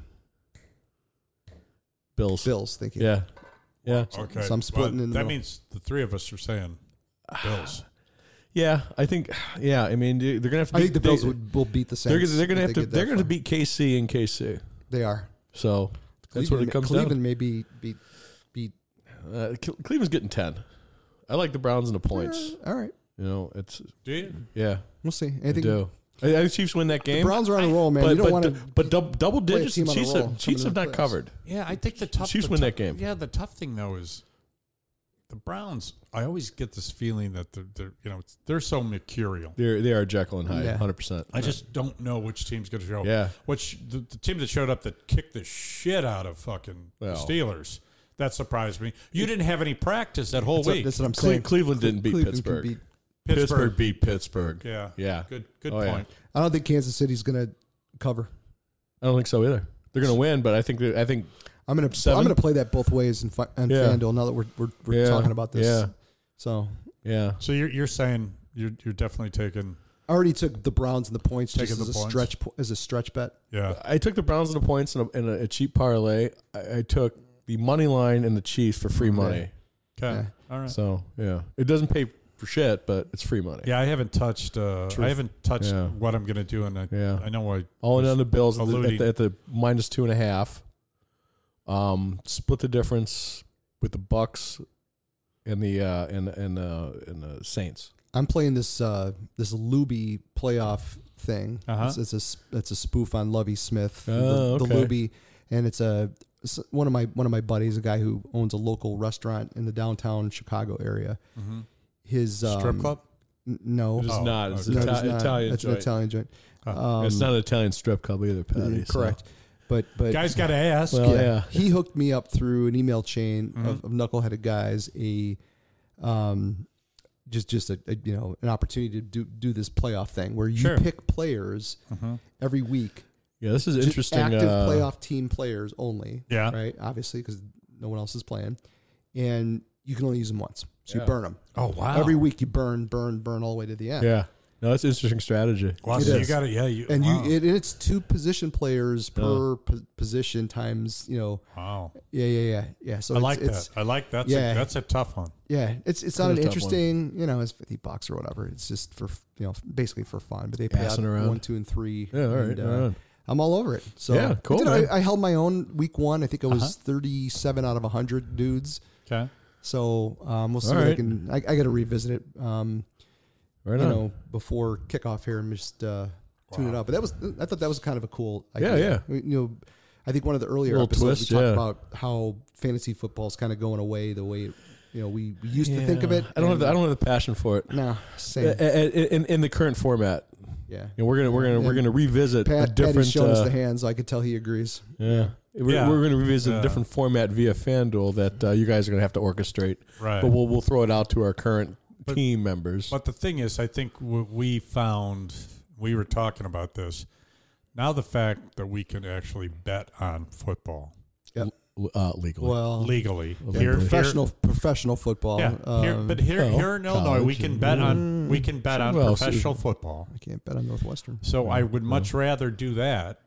Bills. Bills. Thank you. Yeah. Yeah. Okay. So I'm splitting Well, in the That middle. means the three of us are saying Bills. Yeah. I think. Yeah. I mean, they're gonna have to. I beat, think the Bills they, would, will beat the They're, Saints. gonna- they're gonna if have they to. get that They're gonna far. beat K C and K C. They are. So that's what it Cleveland- comes Cleveland down. may be beat beat. Uh, Cle- Cleveland's getting ten. I like the Browns and the points. Uh, all right, You know, it's Do you? yeah. we'll see. I Anything? do. I, I think Chiefs win that The game. Browns are on a roll, man. but you don't but, want to. but dub, double play a digits. team on a Chiefs roll have, Chiefs have coming not into the playoffs. covered. Yeah, I think the tough. Chiefs the win tough- that game. Yeah, the tough thing though is the Browns. I always get this feeling that they're, they're you know it's, they're so mercurial. They're they are Jekyll and Hyde, Yeah. hundred percent. I just don't know which team's going to show. Yeah. Which the, the team that showed up that kicked the shit out of fucking the Well. Steelers. That surprised me. You didn't have any practice that whole That's what, week. that's what I'm Cle- saying. Cleveland didn't beat Cleveland can Pittsburgh. beat- Pittsburgh. beat Pittsburgh. Yeah. Yeah. Good. Good Oh, yeah. point. I don't think Kansas City's going to cover. I don't think so either. They're going to win, but I think that, I think I'm going to Seven? I'm going to play that both ways in fi- on Yeah. FanDuel. Now that we're we're, we're Yeah. talking about this, Yeah. so yeah. So you're you're saying you're you're definitely taking I already took the Browns and the points just Taking as the a points. stretch po- as a stretch bet. yeah. I took the Browns and the points in a, in a, a cheap parlay. I, I took the money line and the Chiefs for free money. Okay. Yeah. All right. So yeah, it doesn't pay for shit, but it's free money. Yeah, I haven't touched. Uh, Truth. I haven't touched Yeah. what I'm going to do, and I, Yeah. I know I. All in was on the Bills at the, at, alluding- the, at the minus two and a half. Um, split the difference with the Bucks and the uh, and and uh, and the Saints. I'm playing this uh, this Luby playoff thing. Uh-huh. It's, it's a s- it's a spoof on Lovey Smith, Oh, the, the okay. Luby, and it's a it's one of my one of my buddies, a guy who owns a local restaurant in the downtown Chicago area. Mhm. His um, Strip club. n- no, It's Oh, not. It's okay. an no, Ita- it's not. Italian It's joint. an Italian joint. Oh. Um, it's not an Italian strip club either, Patty. mm, so- correct, but but Guys got to ask. Well, yeah. he hooked me up through an email chain Mhm. of, of knuckleheaded guys. A um, just just a, a you know an opportunity to do do this playoff thing where you Sure. pick players Mhm. every week. Yeah, this is Just interesting. Active uh, playoff team players only. Yeah. Right. Obviously, because no one else is playing, and you can only use them once, so Yeah. you burn them Oh wow. every week. You burn, burn, burn all the way to the end. Yeah, no, that's an interesting strategy. Wow, It so you is. got it. Yeah. You. And wow. you, it, it's two position players per Oh. po- position times, you know, Wow. yeah, yeah, yeah, yeah. So I it's, like it's, that. I like that's yeah. a, that's a tough one. Yeah, it's it's It's not a an tough one. interesting, you know, it's fifty bucks or whatever. It's just for you know, basically for fun. But they pay out Passing around. one, two, and three. Yeah, all right. and, uh, all right. I'm all over it. So Yeah, I cool, did- man. I, I held my own week one. I think I was Uh-huh. thirty-seven out of one hundred dudes. Okay. So um, we'll see. All What I right. can. I, I got to revisit it. Um, Right you on. know, before kickoff here and just uh, tune it Wow. up. But that was. I thought that was kind of a cool. Yeah, idea. yeah. We- You know, I think one of the earlier Little episodes twist, we talked yeah. about how fantasy football is kind of going away the way you know we, we used to think of Yeah. it. I don't have. and- The, I don't have the passion for it. No, Uh, same. In, in the current format, Yeah. you know, we're gonna we're gonna we're And gonna revisit a Pat, Pat different. has shown us uh, the hand, so I could tell he agrees. yeah, we're, Yeah. we're gonna revisit Yeah. a different format via FanDuel that uh, you guys are gonna have to orchestrate. Right. But we'll we'll throw it out to our current But- team members. But the thing is, I think what we found, we were talking about this. Now the fact that we can actually bet on football uh, legally. Well, legally, Yeah, here, professional professional football. here, yeah, here, um, but here, well, here in Illinois, we college can and- bet on we can bet on Well, so- professional football. I can't bet on Northwestern. So I would much rather do that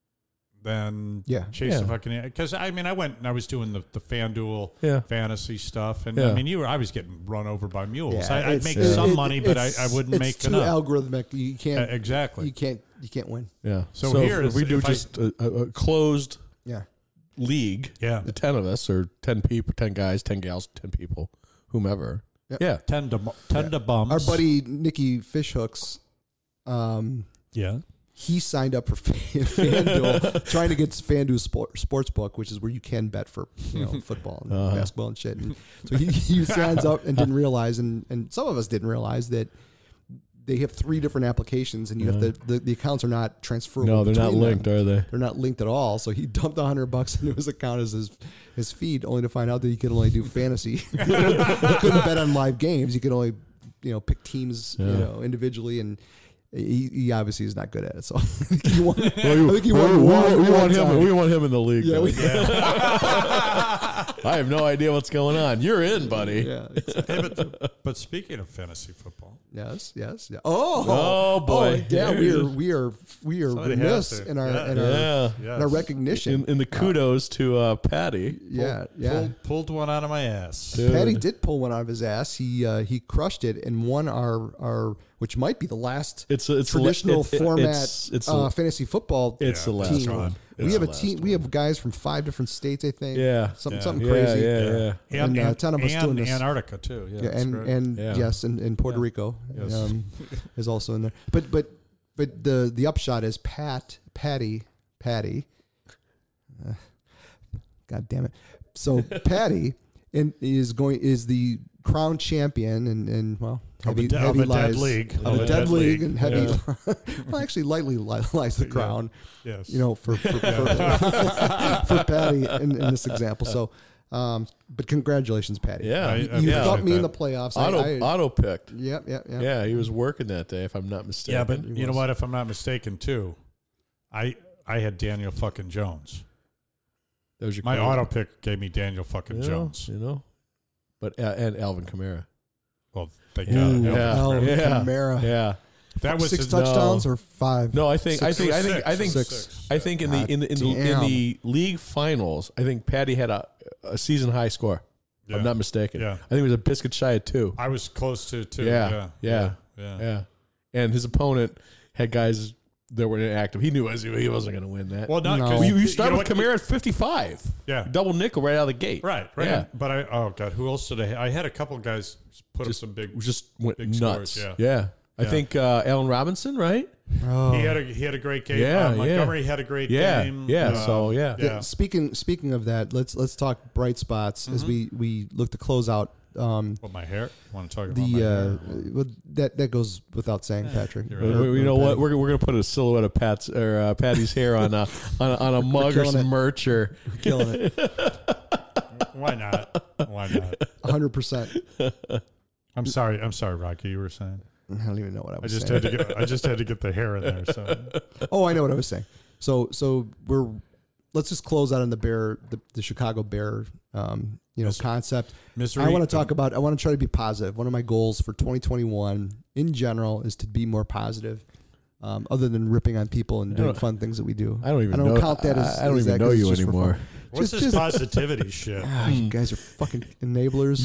than Yeah. chase Yeah. the fucking. Because I mean, I went and I was doing the the FanDuel yeah. fantasy stuff, and Yeah. I mean, you were I was getting run over by mules. Yeah, I, I'd it's- make Yeah. some it- money, but I, I it's- wouldn't it's make too enough. algorithmic. You Uh, can't. exactly. You can't. You can't win. Yeah. So So, here if is- we do if I- just a, a, a closed Yeah. league, Yeah, the ten of us or ten people, ten guys, ten gals, ten people, whomever. Yep. Yeah. tend to mu- tend Yeah. to bums. Our buddy Nicky Fishhooks, um, Yeah. he signed up for FanDuel, trying to get FanDuel sport, Sportsbook, which is where you can bet for you know football and Uh-huh. basketball and shit. And so he, he signs up and didn't realize, and, and some of us didn't realize that they have three different applications, and you have Yeah. to the, the accounts are not transferable. No, they're not between them. linked, are they? They're not linked at all. So he dumped a hundred bucks into his account as his his feed, only to find out that he could only do fantasy. he couldn't bet on live games. He could only you know pick teams Yeah. you know individually, and he, he obviously is not good at it. So I think he won. Well, you- I think he we, won we- one- we one want him. time. We want him in the league. Yeah, though. we- I have no idea what's going on. You're in, buddy. Yeah. Hey, but, but speaking of fantasy football, Yes. Yes. Yeah. Oh. Oh, boy. yeah. There We it are. is. We are. We are Somebody remiss has to. in our Yeah. in our, Yeah. yes. in our recognition. In, in the kudos to uh, Patty. yeah. Yeah. pulled, pulled one out of my ass. Dude. Patty did pull one out of his ass. He uh, he crushed it and won our our which might be the last It's a, it's a- traditional it- it- format It's, it's, uh, a, fantasy football it's the Yeah, last team. one. We It's have the a last team. one. We have guys from five different states, I think. Yeah. something Yeah. something Yeah, crazy. yeah, yeah. And, uh, ten of us and doing this. Antarctica too. Yeah, Yeah, that's and great. and Yeah. yes, and, and Puerto Yeah. Rico Yes. um, is also in there. But but but the the upshot is Pat Patty Patty. Uh, God damn it! So Patty in, is going is the crown champion and and well Of a heavy, de- of heavy a dead lies league. of, a dead, league, and heavy. Yeah. Well, actually, lightly li- lies the Yeah. crown. Yes. You know, for for, for, for Patty in, in this example. So, um, but congratulations, Patty. Yeah. I- You, I you yeah. thumped me in the appreciate playoffs. Auto, I, I, auto picked. Yep, yep, yep. Yeah, he was working that day, if I'm not mistaken. Yeah, but He you know was. what? If I'm not mistaken, too, I I had Daniel fucking Jones. that was your My call. auto pick gave me Daniel fucking You know, Jones. You know, but uh, and Alvin Kamara. Well, thank Ooh, God. yeah. Alvin Yeah. Kamara. Yeah. That was six his- touchdowns or five? No, I think I Six. think It I was think six. I think It was Six. six. I think in the God in the in the, in damn. the league finals, I think Patty had a, a season high score. If Yeah. I'm not mistaken. Yeah. I think it was a biscuit shy of two. I was close to too. Yeah, Yeah, yeah, yeah. Yeah, and his opponent had guys that were inactive. He knew he wasn't going to win that. Well, not No. because Well, you, you know started with what? Kamara at fifty-five, Yeah, double nickel right out of the gate. right, right. Yeah. But I, oh god, who else did I? Ha- I had a couple guys put Just- up some big. It just went Big nuts. scores, yeah. yeah. I Yeah. think uh, Allen Robinson, right? Oh. He had a he had a great game. Yeah, uh, yeah. Montgomery had a great Yeah, game. yeah. Uh, so yeah, Yeah, yeah. Speaking speaking of that, let's let's talk bright spots as we, we look to close out. Um, Well, my hair. Want to talk about the my uh, hair? well, that that goes without saying, Patrick. you're Uh, right. Or- you or know what? Patty. We're, we're gonna put a silhouette of Pat's or uh, Patty's hair on a on a, on a mug or killing some it. merch or killing it, Why not? Why not? hundred percent. I'm sorry. I'm sorry, Rocky. You were saying. I don't even know what I I was just saying. had to get. I just had to get the hair in there. So Oh, I know what I was saying. So so we're let's just close out on the Bear, the, the Chicago Bear, um, you know, Misery. concept. misery. I want to talk about. I want to try to be positive. One of my goals for twenty twenty-one in general is to be more positive. Um, other than ripping on people and I doing don't- fun things that we do. I don't even I don't know. count that as- I, I don't as even that know 'cause it's you just for anymore. What's just- this just- positivity shit? Ah, you guys are fucking enablers.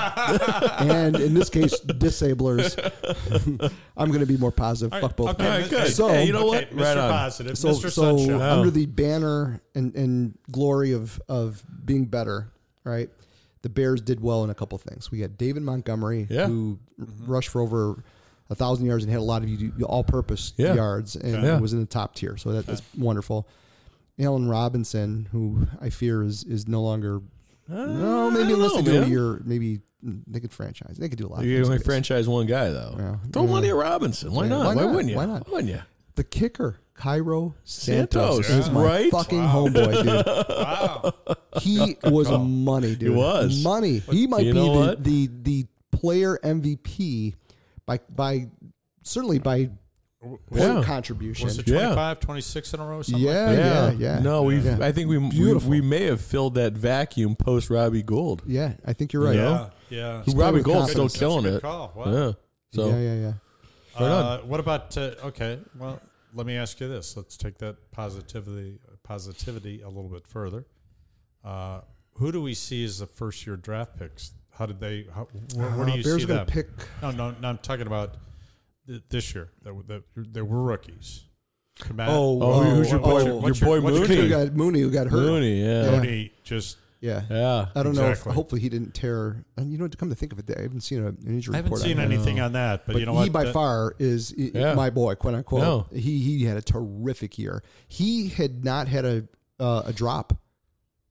And in this case, disablers. I'm going to be more positive. All Fuck right, both. okay, All right, Miss- good. So- hey, you know okay, what? Mister Right on. Positive, So, Mister so Sunshine. Oh. under the banner and, and glory of, of being better, right? The Bears did well in a couple things. We had David Montgomery, Yeah. who rushed for over a thousand yards and had a lot of you- all-purpose Yeah. yards and Yeah. was in the top tier. So that, that's wonderful. Allen Robinson, who I fear is is no longer. No, maybe I don't unless know, they do a man. year, maybe they could franchise. They could do a lot. Of You things only with this. franchise one guy though. Yeah. Throw Yeah. money at Robinson. Why Yeah, not? why Why, not? wouldn't you? Why not? Wouldn't you? The kicker, Cairo Santos, Santos, is my right? fucking Wow. homeboy, dude. Wow. He was money, dude. He was. money. He might You be know the, what? the the player M V P by by certainly by point Yeah. contribution. Was it Yeah. twenty-five, twenty-six in a row? Something Yeah, like that? yeah, yeah. No, we. Yeah. I think we, we Beautiful. we may have filled that vacuum post Robbie Gould. Yeah, I think you're right. Yeah. Yeah, He's yeah. Robbie playing with Gould's still confidence. That's a killing good it. call. Wow. Yeah. So yeah, yeah, yeah. Right on. Uh, what about uh, okay? Well, let me ask you this. Let's take that positivity positivity a little bit further. Uh, who do we see as the first year draft picks? How did they? How, where, where do Uh, you Bears see are gonna them? pick. No, no, no. I'm talking about th- this year. That were- that there were rookies. Combat- Oh, Oh, who's your oh, boy? oh, what's your boy what's Mooney. Who got Mooney? Who got hurt? Mooney, yeah, Yeah. Mooney just. Yeah. yeah. I don't know. If, Exactly. hopefully, he didn't tear. And you know, to come to think of it, I haven't seen a, an injury I haven't report. seen on him. anything on that, but, But you know he what? by That- far is i- Yeah. my boy, quote unquote. No. He he had a terrific year. He had not had a uh, a drop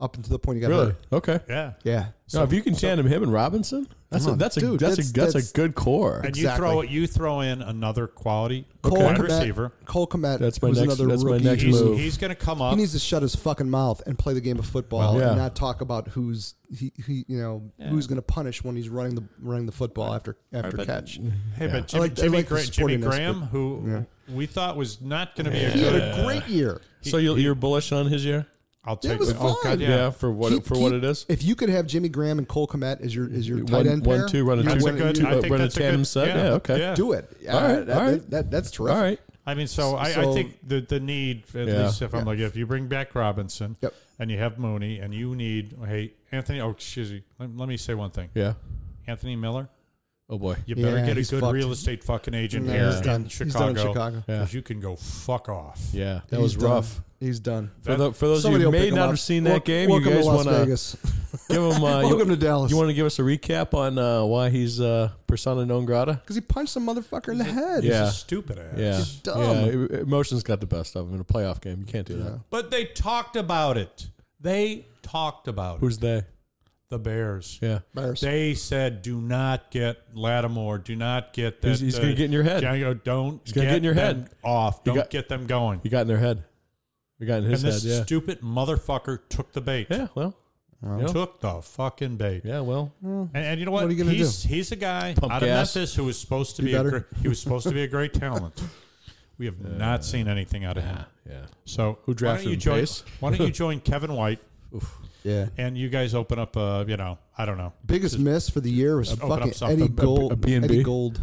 up until the point he got Really? hurt. Okay. Yeah. Yeah. So if you can tandem him and Robinson, that's a, Come on, that's a dude, that's, that's- a that's, that's- a good core. And Exactly. you throw you throw in another quality Cole wide Kmet, receiver. Cole Kmet That's my was next- another that's my rookie. next He's, move. he's going to come up. He needs to shut his fucking mouth and play the game of football Well, yeah. and not talk about who's he, he you know Yeah. who's going to punish when he's running the running the football after after but- catch. Hey, Yeah. but I Jimmy, like- I Jimmy, like the Gra- Jimmy sportiness, Graham, but- who Yeah. we thought was not going to be a He had good. a great year. So you're, you're bullish on his year? I'll Yeah, take it was it. Oh, fine. God, Yeah, yeah. for what Keep- for what keep- it is. If you could have Jimmy Graham and Cole Kmet as your as your One- tight end one, pair, two, run a you're two- That's a winning- good. you- I uh, think run a that's a tandem good set? Yeah, Yeah, okay. Yeah. do it. Yeah, All right, that, all right. that, that- that's terrific. All right. I mean, so I, I So- think the the need, at Yeah. least if I'm Yeah. like, if you bring back Robinson, Yep. and you have Mooney, and you need, hey, Anthony. Oh, excuse me. Let, let me say one thing. Yeah. Anthony Miller, Oh boy. you better Yeah, get a he's good fucked. real estate fucking agent No, here he's done. in He's done Chicago. in Chicago. Yeah. Because you can go fuck off. Yeah. That He's was done. rough. He's done. For, the, for those Somebody of will you who pick may him not up. have seen Wel- that game, you welcome guys to Las want to Vegas. give him. Uh, Welcome you, to Dallas. you want to give us a recap on uh, why he's uh, persona non grata? Because he punched some motherfucker in the head. Yeah. He's a stupid ass. Yeah. He's dumb. Yeah. Emotions got the best of him in a playoff game. You can't do that. Yeah. But they talked about it. They talked about it. Who's they? The Bears. Yeah. Bears. They said, "Do not get Lattimore. Do not get that." He's, he's uh, going to get in your head. Django, don't He's gonna get get in your them head. off. You Don't got- get them going. You got in their head. You got in his and this head. Yeah. stupid motherfucker took the bait. Yeah. Well. Well, Yeah. Took the fucking bait. Yeah. Well. And, and you know what? What are you gonna he's he's a guy Pump out gas. of Memphis who was supposed to Do be a better? gr- he was supposed to be a great talent. We have not seen anything out of him. Yeah. Yeah. So Who why drafted don't you him, join? Pace? Why don't you join Kevin White yeah. and you guys open up? Uh, you know, I don't know. Biggest miss for the year was Open up fucking something. Eddie A- Gold. a B and B? Eddie Gold,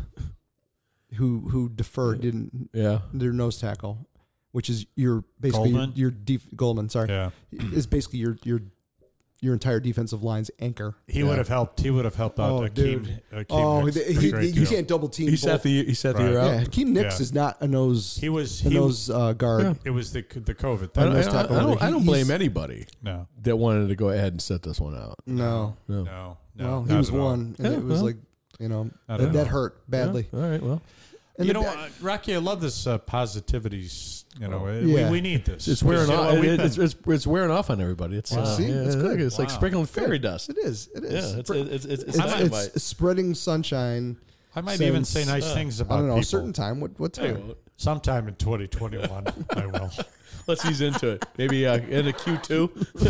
who who deferred, didn't Yeah. their nose tackle, which is your basically Goldman? your, your def, Goldman. Sorry, Yeah, is basically your your your entire defensive line's anchor. he Yeah. would have helped. He would have helped out. Oh, Akeem, dude. Akeem Oh, Hicks he, a he, great he deal. can't double team. He both. sat the he sat the Right. year out. Yeah, Hakeem Nicks Yeah. is not a nose He was. a He was. nose uh, guard. Yeah. It was the the COVID I thing. don't, I nose don't, tackle I don't, either. I don't He- blame he's- anybody No, that wanted to go ahead and sit this one out. No, No. no, no. well, he not was at all. one, and Yeah, it was well. like you know Not that, at that all. hurt badly. Yeah. All right. Well, And you the- know, uh, Rocky, I love this uh, positivity. s- You know, uh, Yeah. we, we need this. it's wearing You know, off. we've It, it's, been- it's it's wearing off on everybody. It's Wow. uh, See, yeah, it's good. It's like Wow. sprinkling fairy dust. It is. It is. Yeah. It's Spr- it's it's, it's, it's, dynamite. it's spreading sunshine. I might even say since, nice uh, things I about don't know. people. A certain time. What what Hey, time? well, Sometime in twenty twenty-one, I will. let's ease into it. Maybe uh, in a Q two.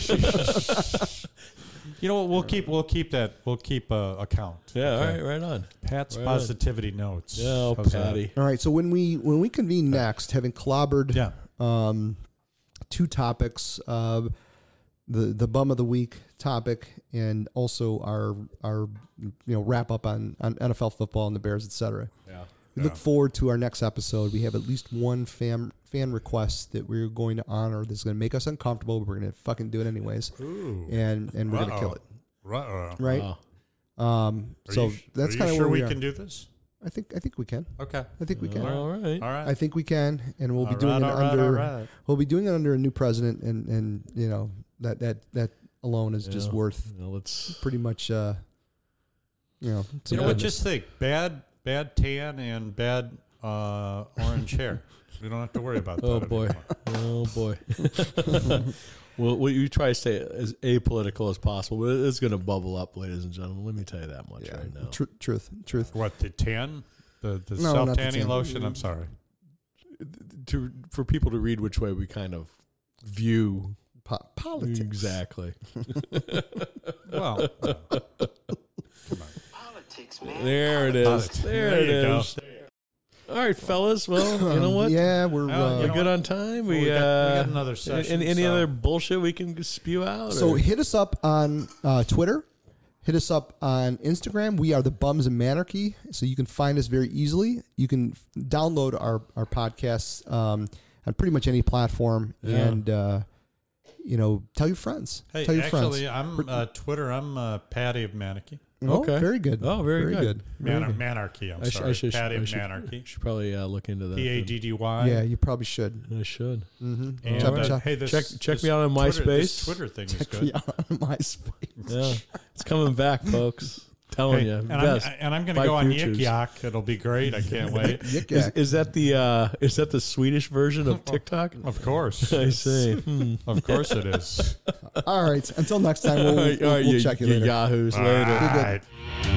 You know what? We'll keep. We'll keep that. We'll keep uh, account. Yeah. All Okay? right. Right on. Pat's Right on. positivity notes. Yeah. Oh, How's that? Patty. All right. So when we when we convene next, having clobbered Yeah. um, two topics, uh, the the bum of the week topic, and also our our you know wrap up on, on N F L football and the Bears, et cetera. Yeah. We look forward to our next episode. We have at least one fan fan request that we're going to honor. That's going to make us uncomfortable, but we're going to fucking do it anyways, Ooh. and and we're going to kill it, Uh-oh. right? Wow. Um, Are so you, that's are kind you of sure where we, we are. can do this? I think I think we can. Okay. I think we can. All right. All right. I think we can, and we'll be All doing right, it all right, under. all right. We'll be doing it under a new president, and and you know that that that alone is just Yeah. worth You know, let's. pretty much. Uh, you know, some You know what? goodness. Just think: bad, bad tan and bad uh, orange hair. We don't have to worry about that. Oh boy. anymore. Oh boy. Well, we, we try to stay as apolitical as possible, but it's going to bubble up, ladies and gentlemen. Let me tell you that much yeah, right now. tr- truth, truth. What, the tan? The the No, not the self tanning tan. lotion? I'm sorry. To for people to read which way we kind of view Po- politics. exactly. Well, uh, Politics, man. There it is. Politics. There, There it you go. is. All right, fellas. Well, you know what? Yeah, we're. Oh, uh, you We're know good what? on time. Well, We, we got- uh, we got another session, Any, any so- other bullshit we can spew out? So or- hit us up on uh, Twitter. Hit us up on Instagram. We are the Bums of Manarchy, so you can find us very easily. You can f- download our our podcasts um, on pretty much any platform, Yeah. and uh, you know, tell your friends. hey, tell your actually, friends. I'm uh, Twitter. I'm uh, Patty of Manarchy. Oh, Okay. very good. Oh, very good. Very Man- good. Manarchy. I'm I, sh- sorry. I should, Patty I of should, Manarchy. should probably uh, look into that. P A D D Y. Yeah, you probably should. I should. Mm-hmm. And Check- uh, check- hey, this, check- check this me out on Twitter, this MySpace. Twitter thing is check good. me out on MySpace. Yeah, it's coming back, folks. Telling Hey, you, and, best. I'm, and I'm going to Five go on futures. Yik Yak. It'll be great. I can't wait. Yik Is, yak. is that the uh, is that the Swedish version of TikTok? Of course. I see. Hmm. Of course it is. All right. Until next time, we'll, all right, we'll, all right, we'll you, check you you later. yahoos All later. right.